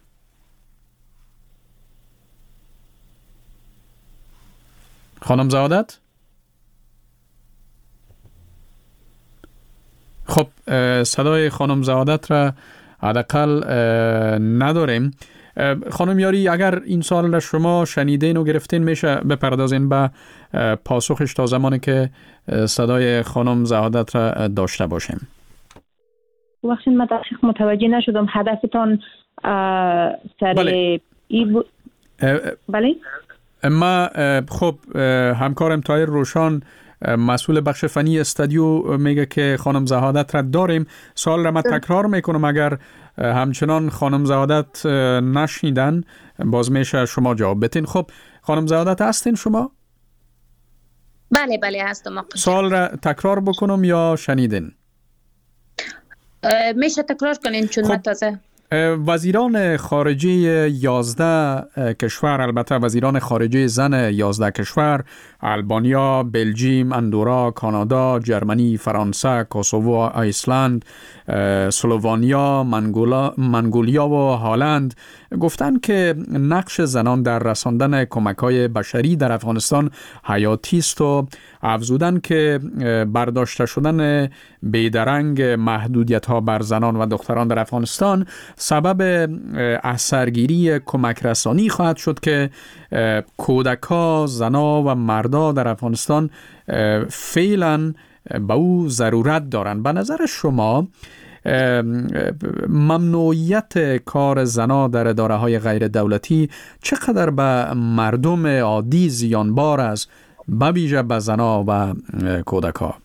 خانم سعادت؟ خب صدای خانم سعادت را حداقل نداریم. خانم یاری، اگر این سوال را شما شنیدین و گرفتین میشه بپردازین به پاسخش تا زمانی که صدای خانم سعادت را داشته باشیم. وقتی من دقیق متوجه نشدم هدفتان سر ای بود. بله؟ ما خب همکارم طاهر روشان مسئول بخش فنی استودیو میگه که خانم سعادت را داریم. سوال را من تکرار میکنم، اگر همچنان خانم سعادت نشنیدن باز میشه شما جواب بتین. خب خانم سعادت هستین شما؟ بله هستم. سوال را تکرار بکنم یا شنیدین؟ میشه تکرار کنین چون من تازه وزیران خارجه 11 کشور، البته وزیران خارجه زن 11 کشور، آلبانیا، بلژیم، اندورا، کانادا، جرمنی، فرانسه، کوسوو، آیسلند، اسلوونیا، منگولیا و هالند گفتند که نقش زنان در رساندن کمک‌های بشری در افغانستان حیاتی است و افزودند که برداشته شدن بیدرنگ محدودیت‌ها بر زنان و دختران در افغانستان سبب اثرگیری کمک رسانی خواهد شد که کودک‌ها، زن‌ها و مردا در افغانستان فعلاً به او ضرورت دارند. به نظر شما ممنوعیت کار زنان در اداره‌های غیر دولتی چقدر به مردم عادی زیانبار است، به ویژه به زنان و کودک‌ها؟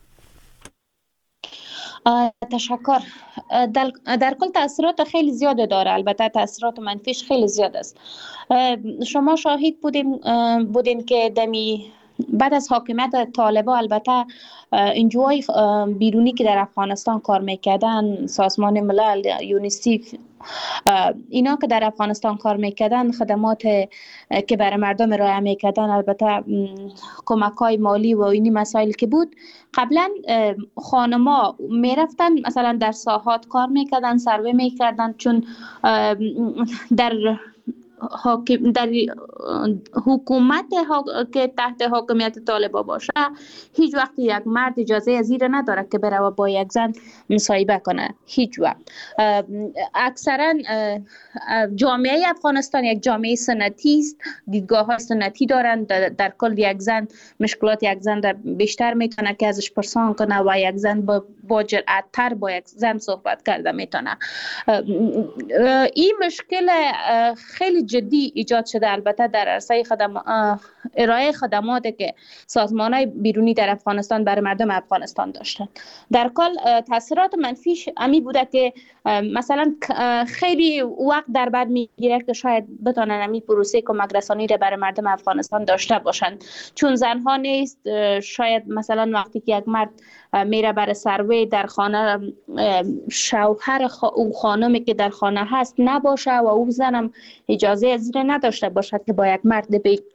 تشکر. در کل تاثیرات خیلی زیاده داره، البته تاثیرات منفیش خیلی زیاد است. شما شاهد بودین که بعد از حاکمیت طالبان، البته انجوهای بیرونی که در افغانستان کار میکردن، سازمان ملل، یونیسیف، اینا که در افغانستان کار میکردن، خدمات که برای مردم ارائه میکردن، البته کمک های مالی و اینی مسائل که بود، قبلا خانما میرفتن مثلا در ساحات کار میکردن، سروه میکردن، چون در حکومت که تحت حاکمیت طالبان باشه هیچ وقت یک مرد اجازه از این نداره که بره با یک زن مصاحبه کنه، هیچ وقت. اکثرا جامعه افغانستان یک جامعه سنتی است، دیدگاه های سنتی دارند. در کل یک زن مشکلات یک زن در بیشتر میتونه که ازش پرسان کنه و یک زن با جرأت‌تر با یک زن صحبت کرده میتونه. این مشکل خیلی جدی ایجاد شده البته در عرصه ارائه خدماتی که سازمان‌های بیرونی در افغانستان برای مردم افغانستان داشتن. در کل تاثیرات منفیش امی بوده که مثلا خیلی وقت در بر میگیره که شاید بتونن امی پروسه کمک رسانی را برای مردم افغانستان داشته باشند، چون زنها نیست. شاید مثلا وقتی که یک مرد میره برای سروی در خانه، شوهر او خانمی که در خانه هست نباشه و او زنم اجازه از این نداشته باشد که با یک مرد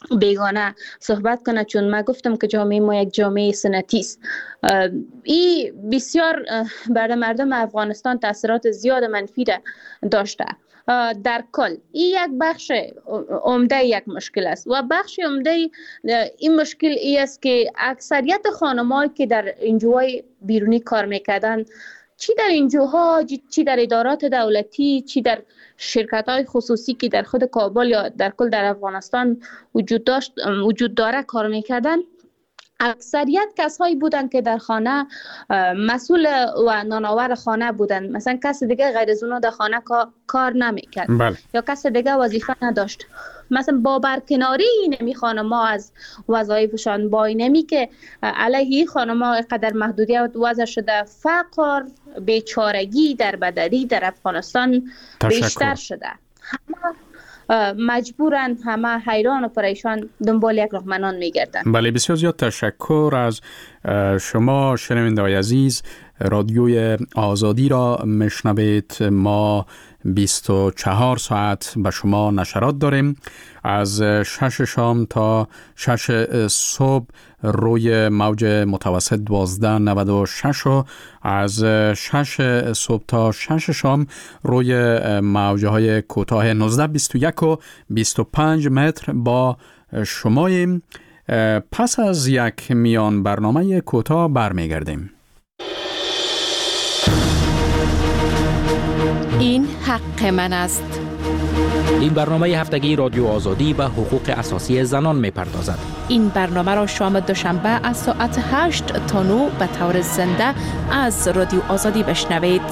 بیگانه صحبت کنه، چون من گفتم که جامعه ما یک جامعه سنتی است. این بسیار بر مردم افغانستان تاثیرات زیاد منفی داشته. در کل این یک بخش عمده یک مشکل است و بخش عمده این مشکل ای است که اکثریت خانم‌هایی که در انجوهای بیرونی کار میکردن، چی در انجوها، چی در ادارات دولتی، چی در شرکت‌های خصوصی که در خود کابل یا در کل در افغانستان وجود داره کار میکردن، اکثریت کسایی بودن که در خانه مسئول و نانآور خانه بودن. مثلا کس دیگه غیر از اونا در خانه کار نمیکرد یا کس دیگه وظیفه نداشت. مثلا با برکناری این خانم‌ها از وظایفشان، با اینمی که علیه خانم‌ها قدر محدودیت وضع شده، فقر، بیچارگی در بدری در افغانستان بیشتر شده. همه مجبورن، همه حیران و پریشان دنبال یک راهمنان میگردن. بله، بسیار زیاد تشکر از شما شنونده‌های عزیز. رادیوی آزادی را میشنوید. ما 24 ساعت به شما نشرات داریم، از 6 شام تا 6 صبح روی موج متوسط 1296 و از 6 صبح تا 6 شام روی موجهای کوتاه 1921 و 25 متر با شماییم. پس از یک میان برنامه کوتاه برمیگردیم. این حق من است. این برنامه هفتگی رادیو آزادی به حقوق اساسی زنان می‌پردازد. این برنامه را شام دوشنبه از ساعت 8 تا 9 به طور زنده از رادیو آزادی بشنوید.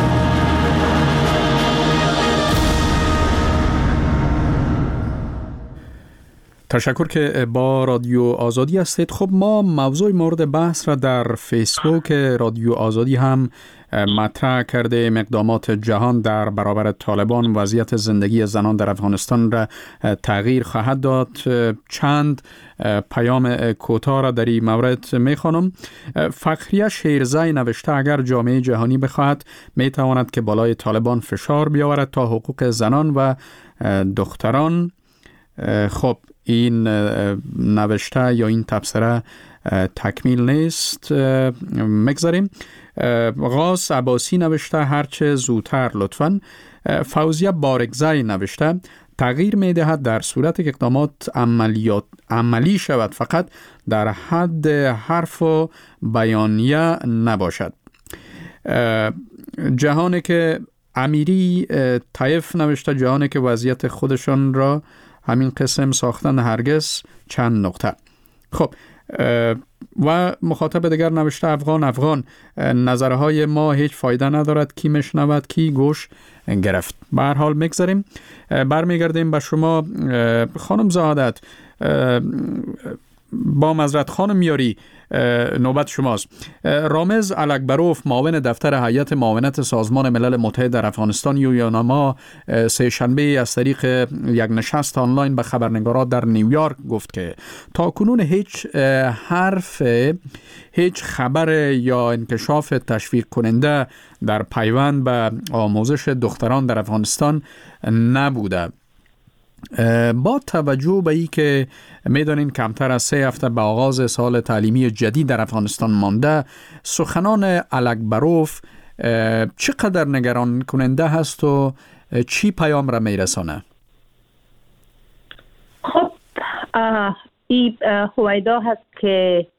تشکر که با رادیو آزادی هستید. خب ما موضوع مورد بحث را در فیسبوک رادیو آزادی هم مطرح کرده. اقدامات جهان در برابر طالبان وضعیت زندگی زنان در افغانستان را تغییر خواهد داد. چند پیام کوتاه را در این مورد میخوانم. فخریه شیرزای نوشته اگر جامعه جهانی بخواهد میتواند که بالای طالبان فشار بیاورد تا حقوق زنان و دختران. خب این نوشته یا این تبصره تکمیل نیست، مگذاریم. غاز عباسی نوشته هرچه زودتر لطفاً. فوزیه بارگزای نوشته تغییر میدهد در صورت که اقدامات عملی شود، فقط در حد حرف و بیانیه نباشد. جهانی که امیری طیف نوشته جهانی که وضعیت خودشان را همین قسم ساختن هرگز چند نقطه. خب و مخاطب دیگر نوشته افغان نظرهای ما هیچ فایده ندارد، کی میشنود کی گوش گرفت. به هر حال میگذاریم. برمیگردیم به شما خانم زهادت. با معذرت خانم میاری، نوبت شماست. رامز الکبروف معاون دفتر هیئت معاونت سازمان ملل متحد در افغانستان یوناما سه شنبه از طریق یک نشست آنلاین به خبرنگاران در نیویورک گفت که تاکنون هیچ حرف، هیچ خبر یا انکشاف تشویق کننده در پیوند به آموزش دختران در افغانستان نبوده. با توجه به این که میدانین کمتر از 3 هفته به آغاز سال تعلیمی جدید در افغانستان مانده، سخنان الکبروف چقدر نگران کننده هست و چی پیام را میرسانه؟ خب این هویدا هست که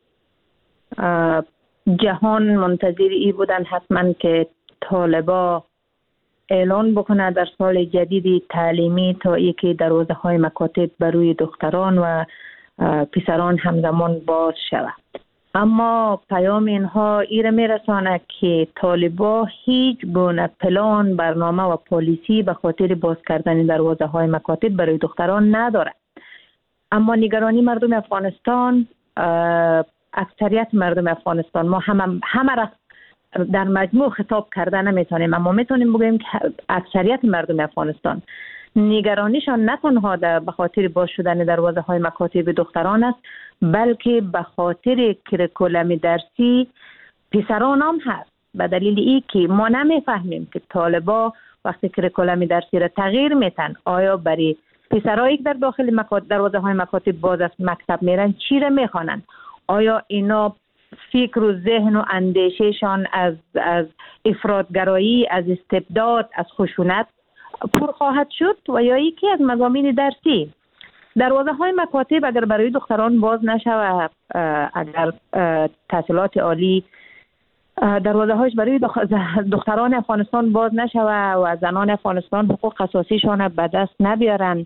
جهان منتظر ای بودن حتما که طالبا اعلان بکنه در سال جدید تعلیمی تا یکی دروازه های مکاتب بروی دختران و پسران همزمان باز شود. اما پیام اینها ایره میرسانه که طالبا هیچ گونه پلان، برنامه و پالیسی به خاطر باز کردن دروازه های مکاتب برای دختران نداره. اما نگرانی مردم افغانستان، اکثریت مردم افغانستان، ما همه را در مجموع خطاب کرده نمیتونیم، اما میتونیم بگوییم که اکثریت مردم افغانستان نگرانیشان نه تنها به خاطر باز شدن دروازه های مکاتب دختران است، بلکه به خاطر کریکولم درسی پسران هم هست. به دلیل ای که ما نمیفهمیم که طالبا وقتی کریکولم درسی را تغییر میتن آیا برای پسرایی که در داخل دروازه های مکاتب باز از مکتب میرن چی را میخوانن؟ آیا اینا فکر و ذهن و اندیشهشان از افراطگرایی، از استبداد، از خشونت پر خواهد شد و یا یکی از مضامین درسی؟ دروازه های مکاتب اگر برای دختران باز نشود، اگر تحصیلات عالی دروازه هایش برای دختران افغانستان باز نشود و زنان افغانستان حقوق اساسیشان به دست نبیارن،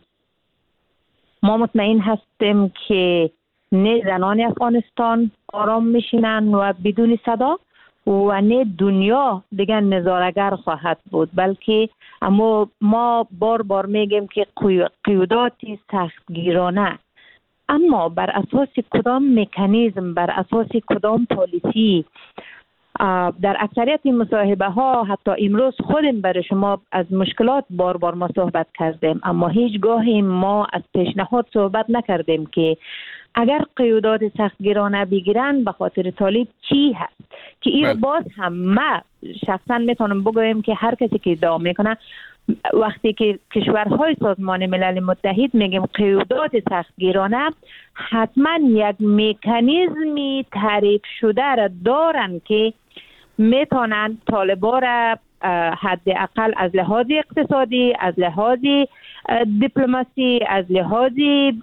ما مطمئن هستیم که نه زنان افغانستان آرام میشینن و بدون صدا و نه دنیا دیگه نظاره‌گر خواهد بود، بلکه اما ما بار بار میگیم که قیودات سختگیرانه، اما بر اساس کدام مکانیزم، بر اساس کدام پالیسی؟ در اکثریت مصاحبه ها حتی امروز خودم برای شما از مشکلات بار بار ما صحبت کردیم، اما هیچگاه ما از پیشنهاد صحبت نکردیم که اگر قیودات سختگیرانه بگیرن به خاطر طالب چی هست که این باز هم ما شخصا میتونم بگویم که هر کسی که ادعا میکنه وقتی که کشورهای سازمان ملل متحد میگیم قیودات سختگیرانه، حتما یک مکانیزمی تعریف شده را دارن که میتونن طالبا را حداقل از لحاظ اقتصادی، از لحاظ دیپلماسی، از لحاظ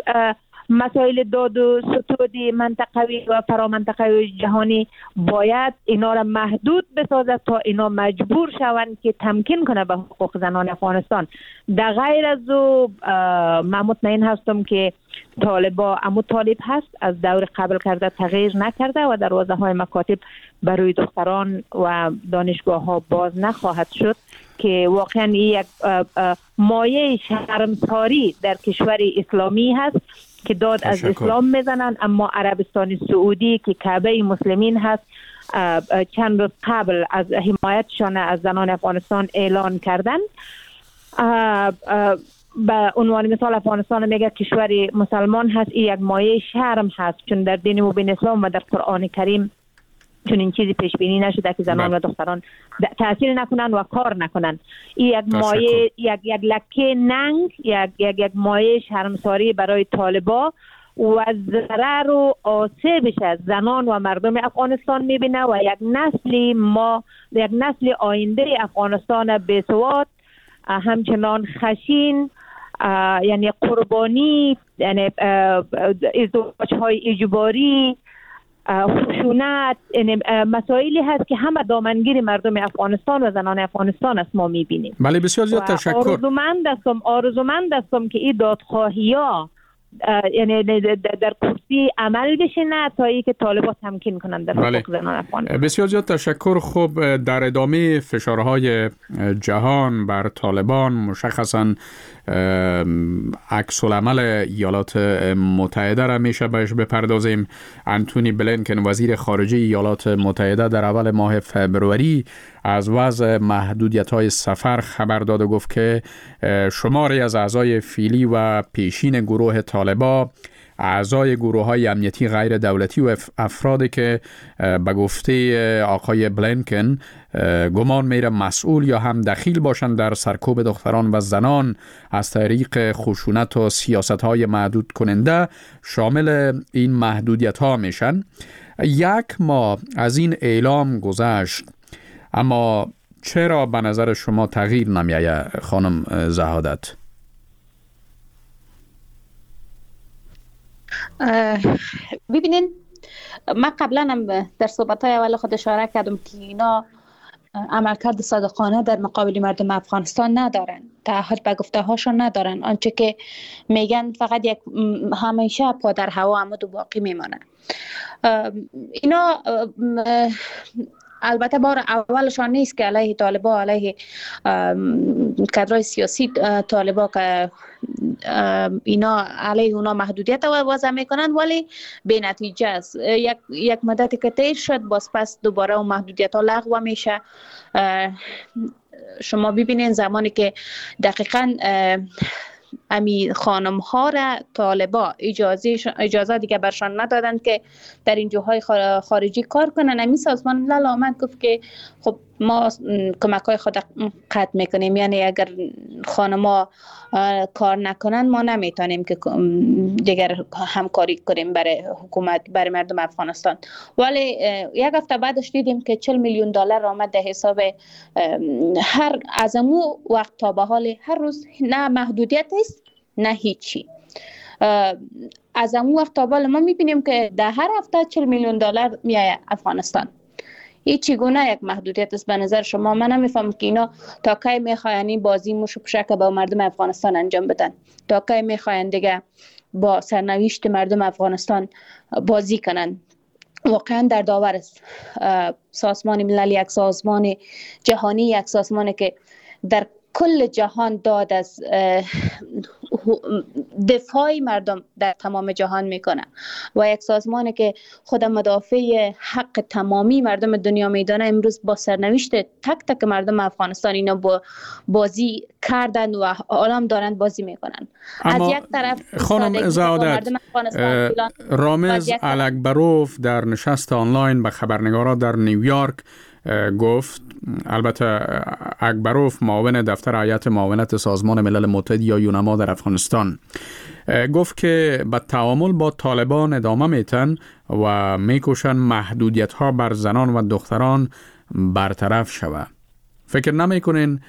مسائل داد و ستود منطقوی و فرامنطقوی جهانی باید اینا را محدود بسازد تا اینا مجبور شوند که تمکین کنه به حقوق زنان افغانستان. در غیر از او من مطمئن هستم که طالب هست، از دور قبل کرده تغییر نکرده و دروازه های مکاتب برای دختران و دانشگاه ها باز نخواهد شد که واقعا یک مایه شرمساری در کشور اسلامی هست که داد از اسلام میزنن، اما عربستان سعودی که کعبه مسلمین هست چند روز قبل از حمایتشان از زنان افغانستان اعلان کردن. به عنوان مثال افغانستان میگه کشور مسلمان هست، این یک مایه شرم هست، چون در دین مبین اسلام و در قرآن کریم چون این چیزی پیش بینی نشده که زنان و دختران تحصیل نکنن و کار نکنن. این یک مایه، یک لکه ننگ، یک مایه شرمساری برای طالبا و ضرر و آسیبش از زنان و مردم افغانستان میبینه و یک نسل آینده افغانستان بی‌سواد، همچنان خشین، یعنی قربانی، یعنی ازدواج‌های اجباری، خشونت، مسائلی هست که همه دامنگیر مردم افغانستان و زنان افغانستان است ما میبینیم. بله بسیار زیاد تشکر. آرزومند هستم که این دادخواهی‌ها یعنی در کرسی عمل بشینه تا ای که طالبات تمکین کنند در حقوق زنان افغانستان. بسیار زیاد تشکر. خب در ادامه فشارهای جهان بر طالبان، مشخصاً عکس العمل ایالات متحده را میشه بهش بپردازیم. انتونی بلینکن وزیر خارجه ایالات متحده در اول ماه فبروری از وضع محدودیت‌های سفر خبر داد و گفت که شماری از اعضای فعلی و پیشین گروه طالبان، اعضای گروه‌های امنیتی غیر دولتی و افرادی که به گفته آقای بلینکن گمان میره مسئول یا هم دخیل باشند در سرکوب دختران و زنان از طریق خشونت و سیاست‌های محدود کننده، شامل این محدودیت‌ها میشن. 1 ماه از این اعلام گذشت، اما چرا به نظر شما تغییر نمی‌آید خانم زهادت؟ ببینین، من قبلا هم در صحبت‌های اول خود اشاره کردم که اینا عملکرد صادقانه در مقابل مردم افغانستان ندارن، تعهد به گفته هاشون ندارن، آنچه که میگن فقط یک همیشه پا در هوا عمود و باقی میمانه. اینا البته بار اولشان نیست که علیه طالبا، علیه کادرهای سیاسی طالبا که اینا علیه اونا محدودیت وضع میکنن، ولی به نتیجه است. یک مدتی که تیر شد، باز پس دوباره اون محدودیت ها لغو میشه. شما ببینین زمانی که دقیقاً امی خانم ها را طالبا اجازه دیگه برشان ندادن که در این جاهای خارجی کار کنن. امی سازمان ملل آمد گفت که خب ما کمک های خود قطع میکنیم. یعنی اگر خانما کار نکنن ما نمیتونیم که دیگر همکاری کنیم برای حکومت، برای مردم افغانستان. ولی یک هفته بعدش دیدیم که 40 میلیون دلار آمد در حساب هر از امو وقت تا به حال هر روز. نه محدودیت است نه هیچی. از امو وقت تا به حال ما میبینیم که در هر هفته 40 میلیون دلار میاد افغانستان. این چگونه یک محدودیت است به نظر شما؟ من نمیفهم که اینا تا کی میخواین بازی موشو پشک با مردم افغانستان انجام بدن؟ تا کی میخواین دیگه با سرنوشت مردم افغانستان بازی کنن؟ واقعا در داور است. سازمان ملل یک سازمان جهانی، یک سازمانی که در کل جهان داد از دفاع مردم در تمام جهان میکنه و یک سازمانی که خود مدافع حق تمامی مردم دنیا میدانه، امروز با سرنوشت تک تک مردم افغانستان اینا با بازی کردن و عالم دارند بازی میکنن. از یک طرف خانم زعادت، رامز الکبروف در نشست آنلاین به خبرنگارا در نیویورک گفت، البته اکبروف معاون دفتر هیئت معاونت سازمان ملل متحد یا یونما در افغانستان، گفت که به تعامل با طالبان ادامه میتن و میکوشن محدودیت ها بر زنان و دختران برطرف شود. فکر نمیکنین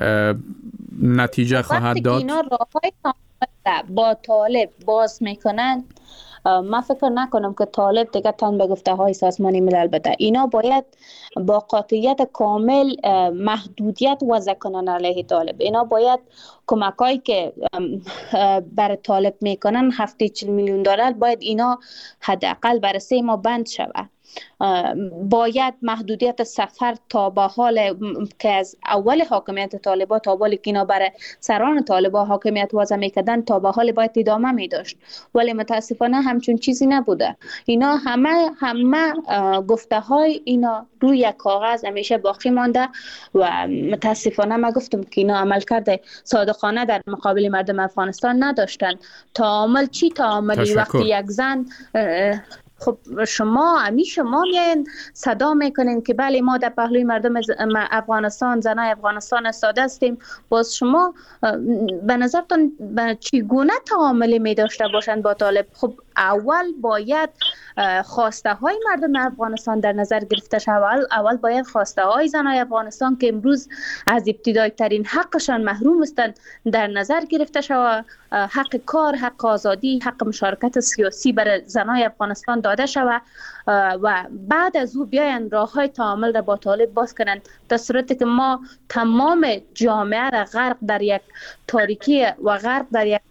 نتیجه خواهد داد؟ اینا راههای با طالب باز میکنن، من فکر نکنم که طالب دیگه تن به گفته های سازمان ملل بده. اینا باید با قاطعیت کامل محدودیت وضع کنن علیه طالب. اینا باید کمکایی که برای طالب میکنن 70 میلیون دلار باید اینا حداقل برای 3 ماه بند شود. باید محدودیت سفر تا به حال که از اول حاکمیت طالبان تا حالی که اینا برای سران طالبان حاکمیت وضع میکردن تا به حال باید ادامه میداشت، ولی متاسفانه همچون چیزی نبوده. اینا همه گفته های اینا روی یک کاغذ همیشه باقی مانده و متاسفانه ما گفتم که اینا عمل کرده صادقانه در مقابل مردم افغانستان نداشتن. تعامل چی تعاملی وقتی یک زن خب شما میاین صدا میکنین که بله ما در پهلوی مردم افغانستان، زنای افغانستان استاده هستیم، باز شما به نظرتون چگونه تعاملی می داشته باشند با طالب؟ خب اول باید خواسته های مردم افغانستان در نظر گرفته شود. اول باید خواسته های زنای افغانستان که امروز از ابتدایی ترین حقشان محروم هستند در نظر گرفته شود. حق کار، حق آزادی، حق مشارکت سیاسی برای زنای افغانستان داده شود و بعد از او بیاین راه های تعامل را با طالب باز کنند، در صورتی که ما تمام جامعه را غرق در یک تاریکی و غرق در یک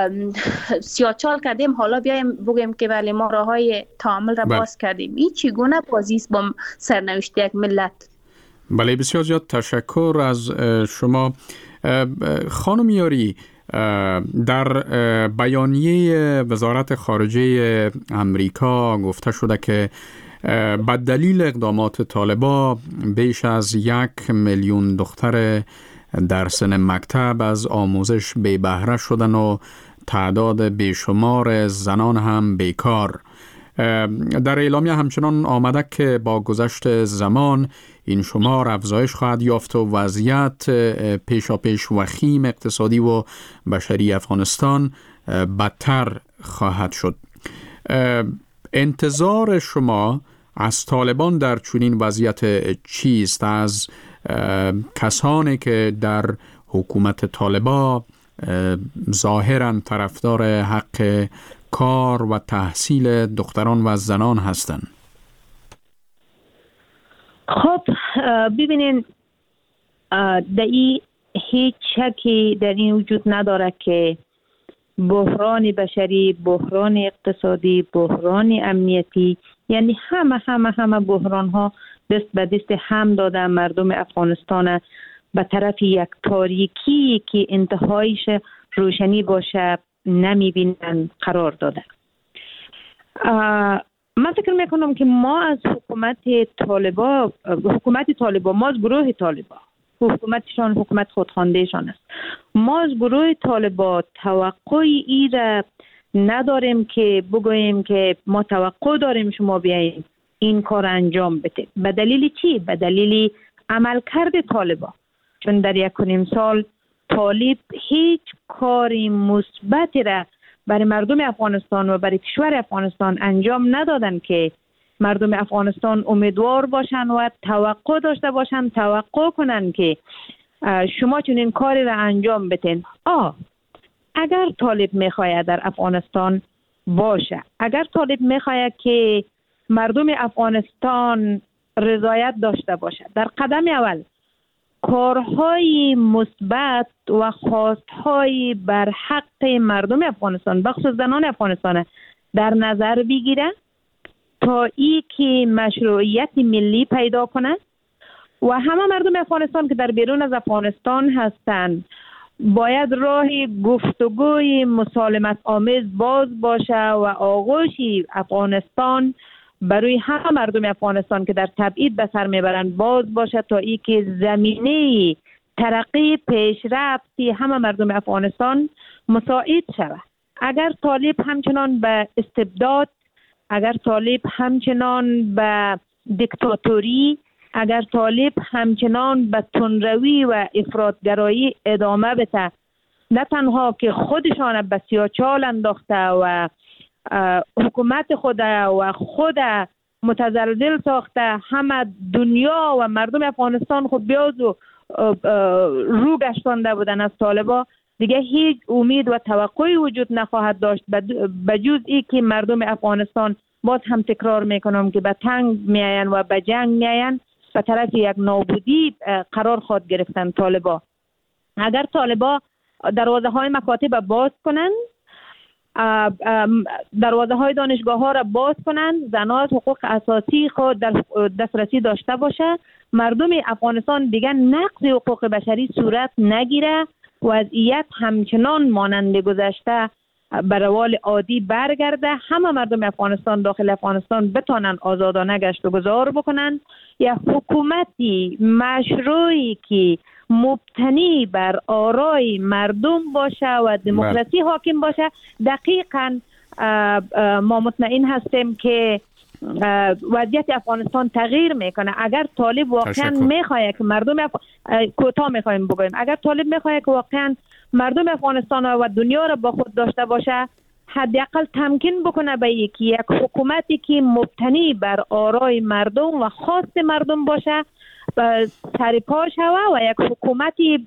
سیاچال کردیم. حالا بیایم بگیم که بله ما راه های تعامل را باز کردیم. این چگونه بازی است با سرنوشت یک ملت؟ بله، بسیار زیاد تشکر از شما. خانم یاری، در بیانیه وزارت خارجه امریکا گفته شده که به دلیل اقدامات طالبان بیش از 1 میلیون دختر در سن مکتب از آموزش بی بهره شدن و تعداد بیشمار زنان هم بیکار. در اعلامیه همچنان آمده که با گذشت زمان این شمار افزایش خواهد یافت و وضعیت پیشاپیش وخیم اقتصادی و بشری افغانستان بدتر خواهد شد. انتظار شما از طالبان در چنین وضعیت چیست؟ از کسانی که در حکومت طالبان ظاهراً طرفدار حق کار و تحصیل دختران و زنان هستند؟ خب ببینین، در این هیچ شکی در این وجود نداره که بحران بشری، بحران اقتصادی، بحران امنیتی، یعنی همه بحران ها دست به دست هم داده مردم افغانستان به طرف یک تاریکی که انتهایش روشنی باشه نمیبینن قرار داده. من فکر میکنم که ما از حکومت طالبان ما از گروه طالبان، حکومتشان حکومت خودخواندهشان است، ما از گروه طالبان توقعی ای را نداریم که بگوییم که ما توقع داریم شما بیایید این کار انجام بده. به دلیل چی؟ به دلیل عملکرد طالبان، چون در 1.5 سال طالب هیچ کاری مثبتی را برای مردم افغانستان و برای کشور افغانستان انجام ندادن که مردم افغانستان امیدوار باشن و توقع داشته باشن، توقع کنن که شما چون این کاری را انجام بتین. اگر طالب میخواید در افغانستان باشه، اگر طالب میخواید که مردم افغانستان رضایت داشته باشه، در قدم اول کارهای مثبت و خواستهای بر حق مردم افغانستان بخصوص زنان افغانستان در نظر بگیره تا ای که مشروعیت ملی پیدا کنه و همه مردم افغانستان که در بیرون از افغانستان هستند باید راه گفتگوی مسالمت آمیز باز باشه و آغوش افغانستان برای همه مردم افغانستان که در تبعید به سر میبرند باز باشه تا ای که زمینه ترقی پیشرفتی همه مردم افغانستان مساعد شود. اگر طالب همچنان به استبداد، اگر طالب همچنان به دیکتاتوری، اگر طالب همچنان به تندروی و افراطگرایی ادامه بده، نه تنها که خودشان به سیاه‌چال انداخته و حکومت خود و خود متزلزل ساخته، همه دنیا و مردم افغانستان خود بیاز و رو گشتانده بودن از طالبا، دیگه هیچ امید و توقعی وجود نخواهد داشت به جز ای که مردم افغانستان باز هم تکرار میکنم که به تنگ میاین و به جنگ میاین، به طرف یک نابودی قرار خواهد گرفتن طالبا. اگر طالبا دروازه های مکاتب باز کنن، دروازه های دانشگاه ها را باز کنن، زنان حقوق اساسی خود در دسترسی داشته باشه، مردم افغانستان دیگر نقض حقوق بشری صورت نگیره، وضعیت همچنان مانند گذشته به روال عادی برگرده، همه مردم افغانستان داخل افغانستان بتانن آزادانه گشت و گذار بکنن، یا حکومتی مشروعی که مبتنی بر آرای مردم باشه و دموکراسی حاکم باشه. دقیقاً ما مطمئن هستیم که وضعیت افغانستان تغییر میکنه. اگر طالب واقعا میخواد که مردم کوتاه میخوایم بگویم، اگر طالب میخواد که واقعا مردم افغانستان و دنیا را با خود داشته باشه، حداقل تمکین بکنه به یک حکومتی که مبتنی بر آرای مردم و خواست مردم باشه سرپا شوه و یک حکومتی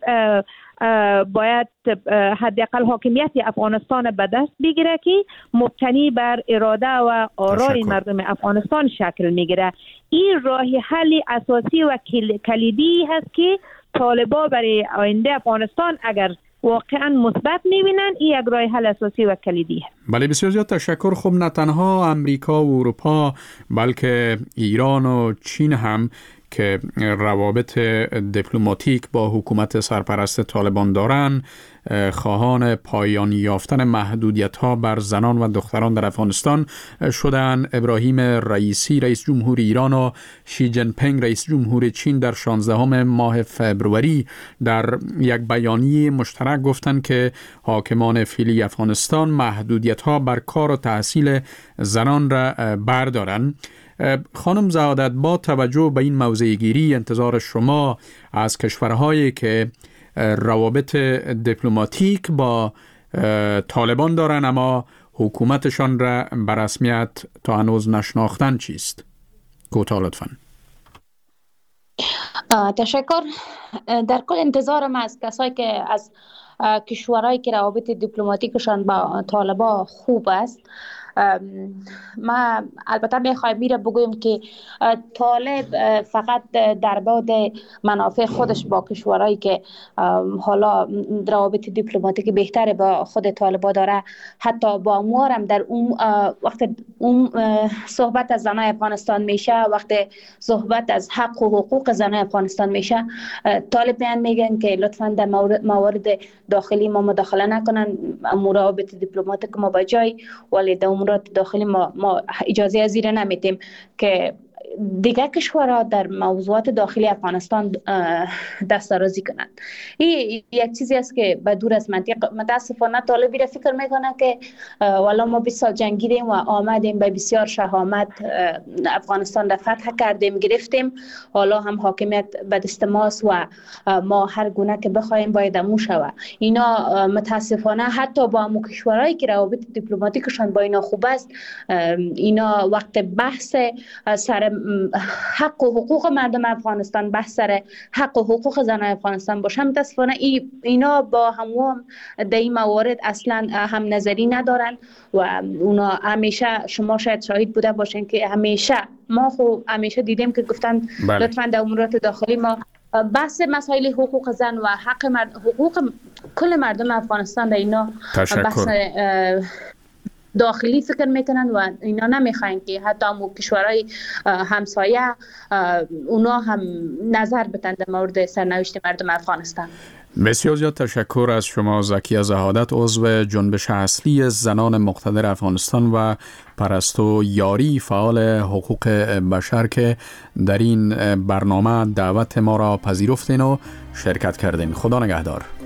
باید حداقل حاکمیت افغانستان به دست بگیره که مبتنی بر اراده و آرای مردم افغانستان شکل میگیره. این راه حل اساسی و کلیدی هست که طالبا برای آینده افغانستان اگر واقعا مثبت میبینن، این یک راه حل اساسی و کلیدی هست. بله، بسیار زیاد تشکر. خب نه تنها امریکا و اروپا بلکه ایران و چین هم که روابط دیپلماتیک با حکومت سرپرست طالبان دارند، خواهان پایان یافتن محدودیت‌ها بر زنان و دختران در افغانستان شدند. ابراهیم رئیسی رئیس جمهور ایران و شی جین پینگ رئیس جمهور چین در 16 ماه فبروری در یک بیانیه مشترک گفتند که حاکمان فعلی افغانستان محدودیت‌ها بر کار و تحصیل زنان را بردارند. خانم زهادت، با توجه به این موضع گیری انتظار شما از کشورهایی که روابط دیپلماتیک با طالبان دارن اما حکومتشان را به رسمیت تا هنوز نشناختن چیست؟ کوتاه لطفاً. تشکر. در کل انتظارم از کسایی که از کشورهایی که روابط دیپلماتیکشان با طالبان خوب است، ما البته میره بگویم که طالب فقط در بعد منافع خودش با کشورهایی که حالا روابط دیپلماتیک بهتر با خود طالبا داره، حتی با اموارم در اون وقت اون صحبت از زنای افغانستان میشه، وقت صحبت از حق و حقوق زنای افغانستان میشه، طالب میگن که لطفاً در موارد داخلی ما مداخله نکنن، روابط دیپلماتیک ما با جای، ولی در امورات داخلی ما اجازه زیر نمیتیم که دیگر کشورها در موضوعات داخلی افغانستان دسترازی کنند. این یک چیزی است که به دور از منطق. متاسفانه طالبی را فکر میکنه که والا ما 20 سال جنگیدیم و آمدیم به بسیار شهامت افغانستان را فتح کردیم، گرفتیم، حالا هم حاکمیت به دست ماست و ما هر گونه که بخوایم باید امو شود. اینا متاسفانه حتی با امو کشورهایی که روابط دیپلماتیکشان با اینا خوب است، اینا وقت بحث سر حق و حقوق مردم افغانستان، بحث سر حق و حقوق زنان افغانستان باشه، متاسفانه اینا با هم در این موارد اصلا هم نظری ندارن و اونا همیشه، شما شاید شاهد بوده باشین که همیشه دیدیم که گفتن لطفاً در امورات داخلی ما بحث مسائل حقوق زن و حقوق کل مردم افغانستان در اینا بحث داخلی فکر میکنن و اینا نمیخواین که حتی هم کشورهای همسایه اونا هم نظر بدن در مورد سرنوشت مردم افغانستان. بسیار زیاد تشکر از شما زکیه زهادت، عضو جنبش اصلی زنان مقتدر افغانستان و پرستو یاری فعال حقوق بشر که در این برنامه دعوت ما را پذیرفتین و شرکت کردین. خدا نگهدار.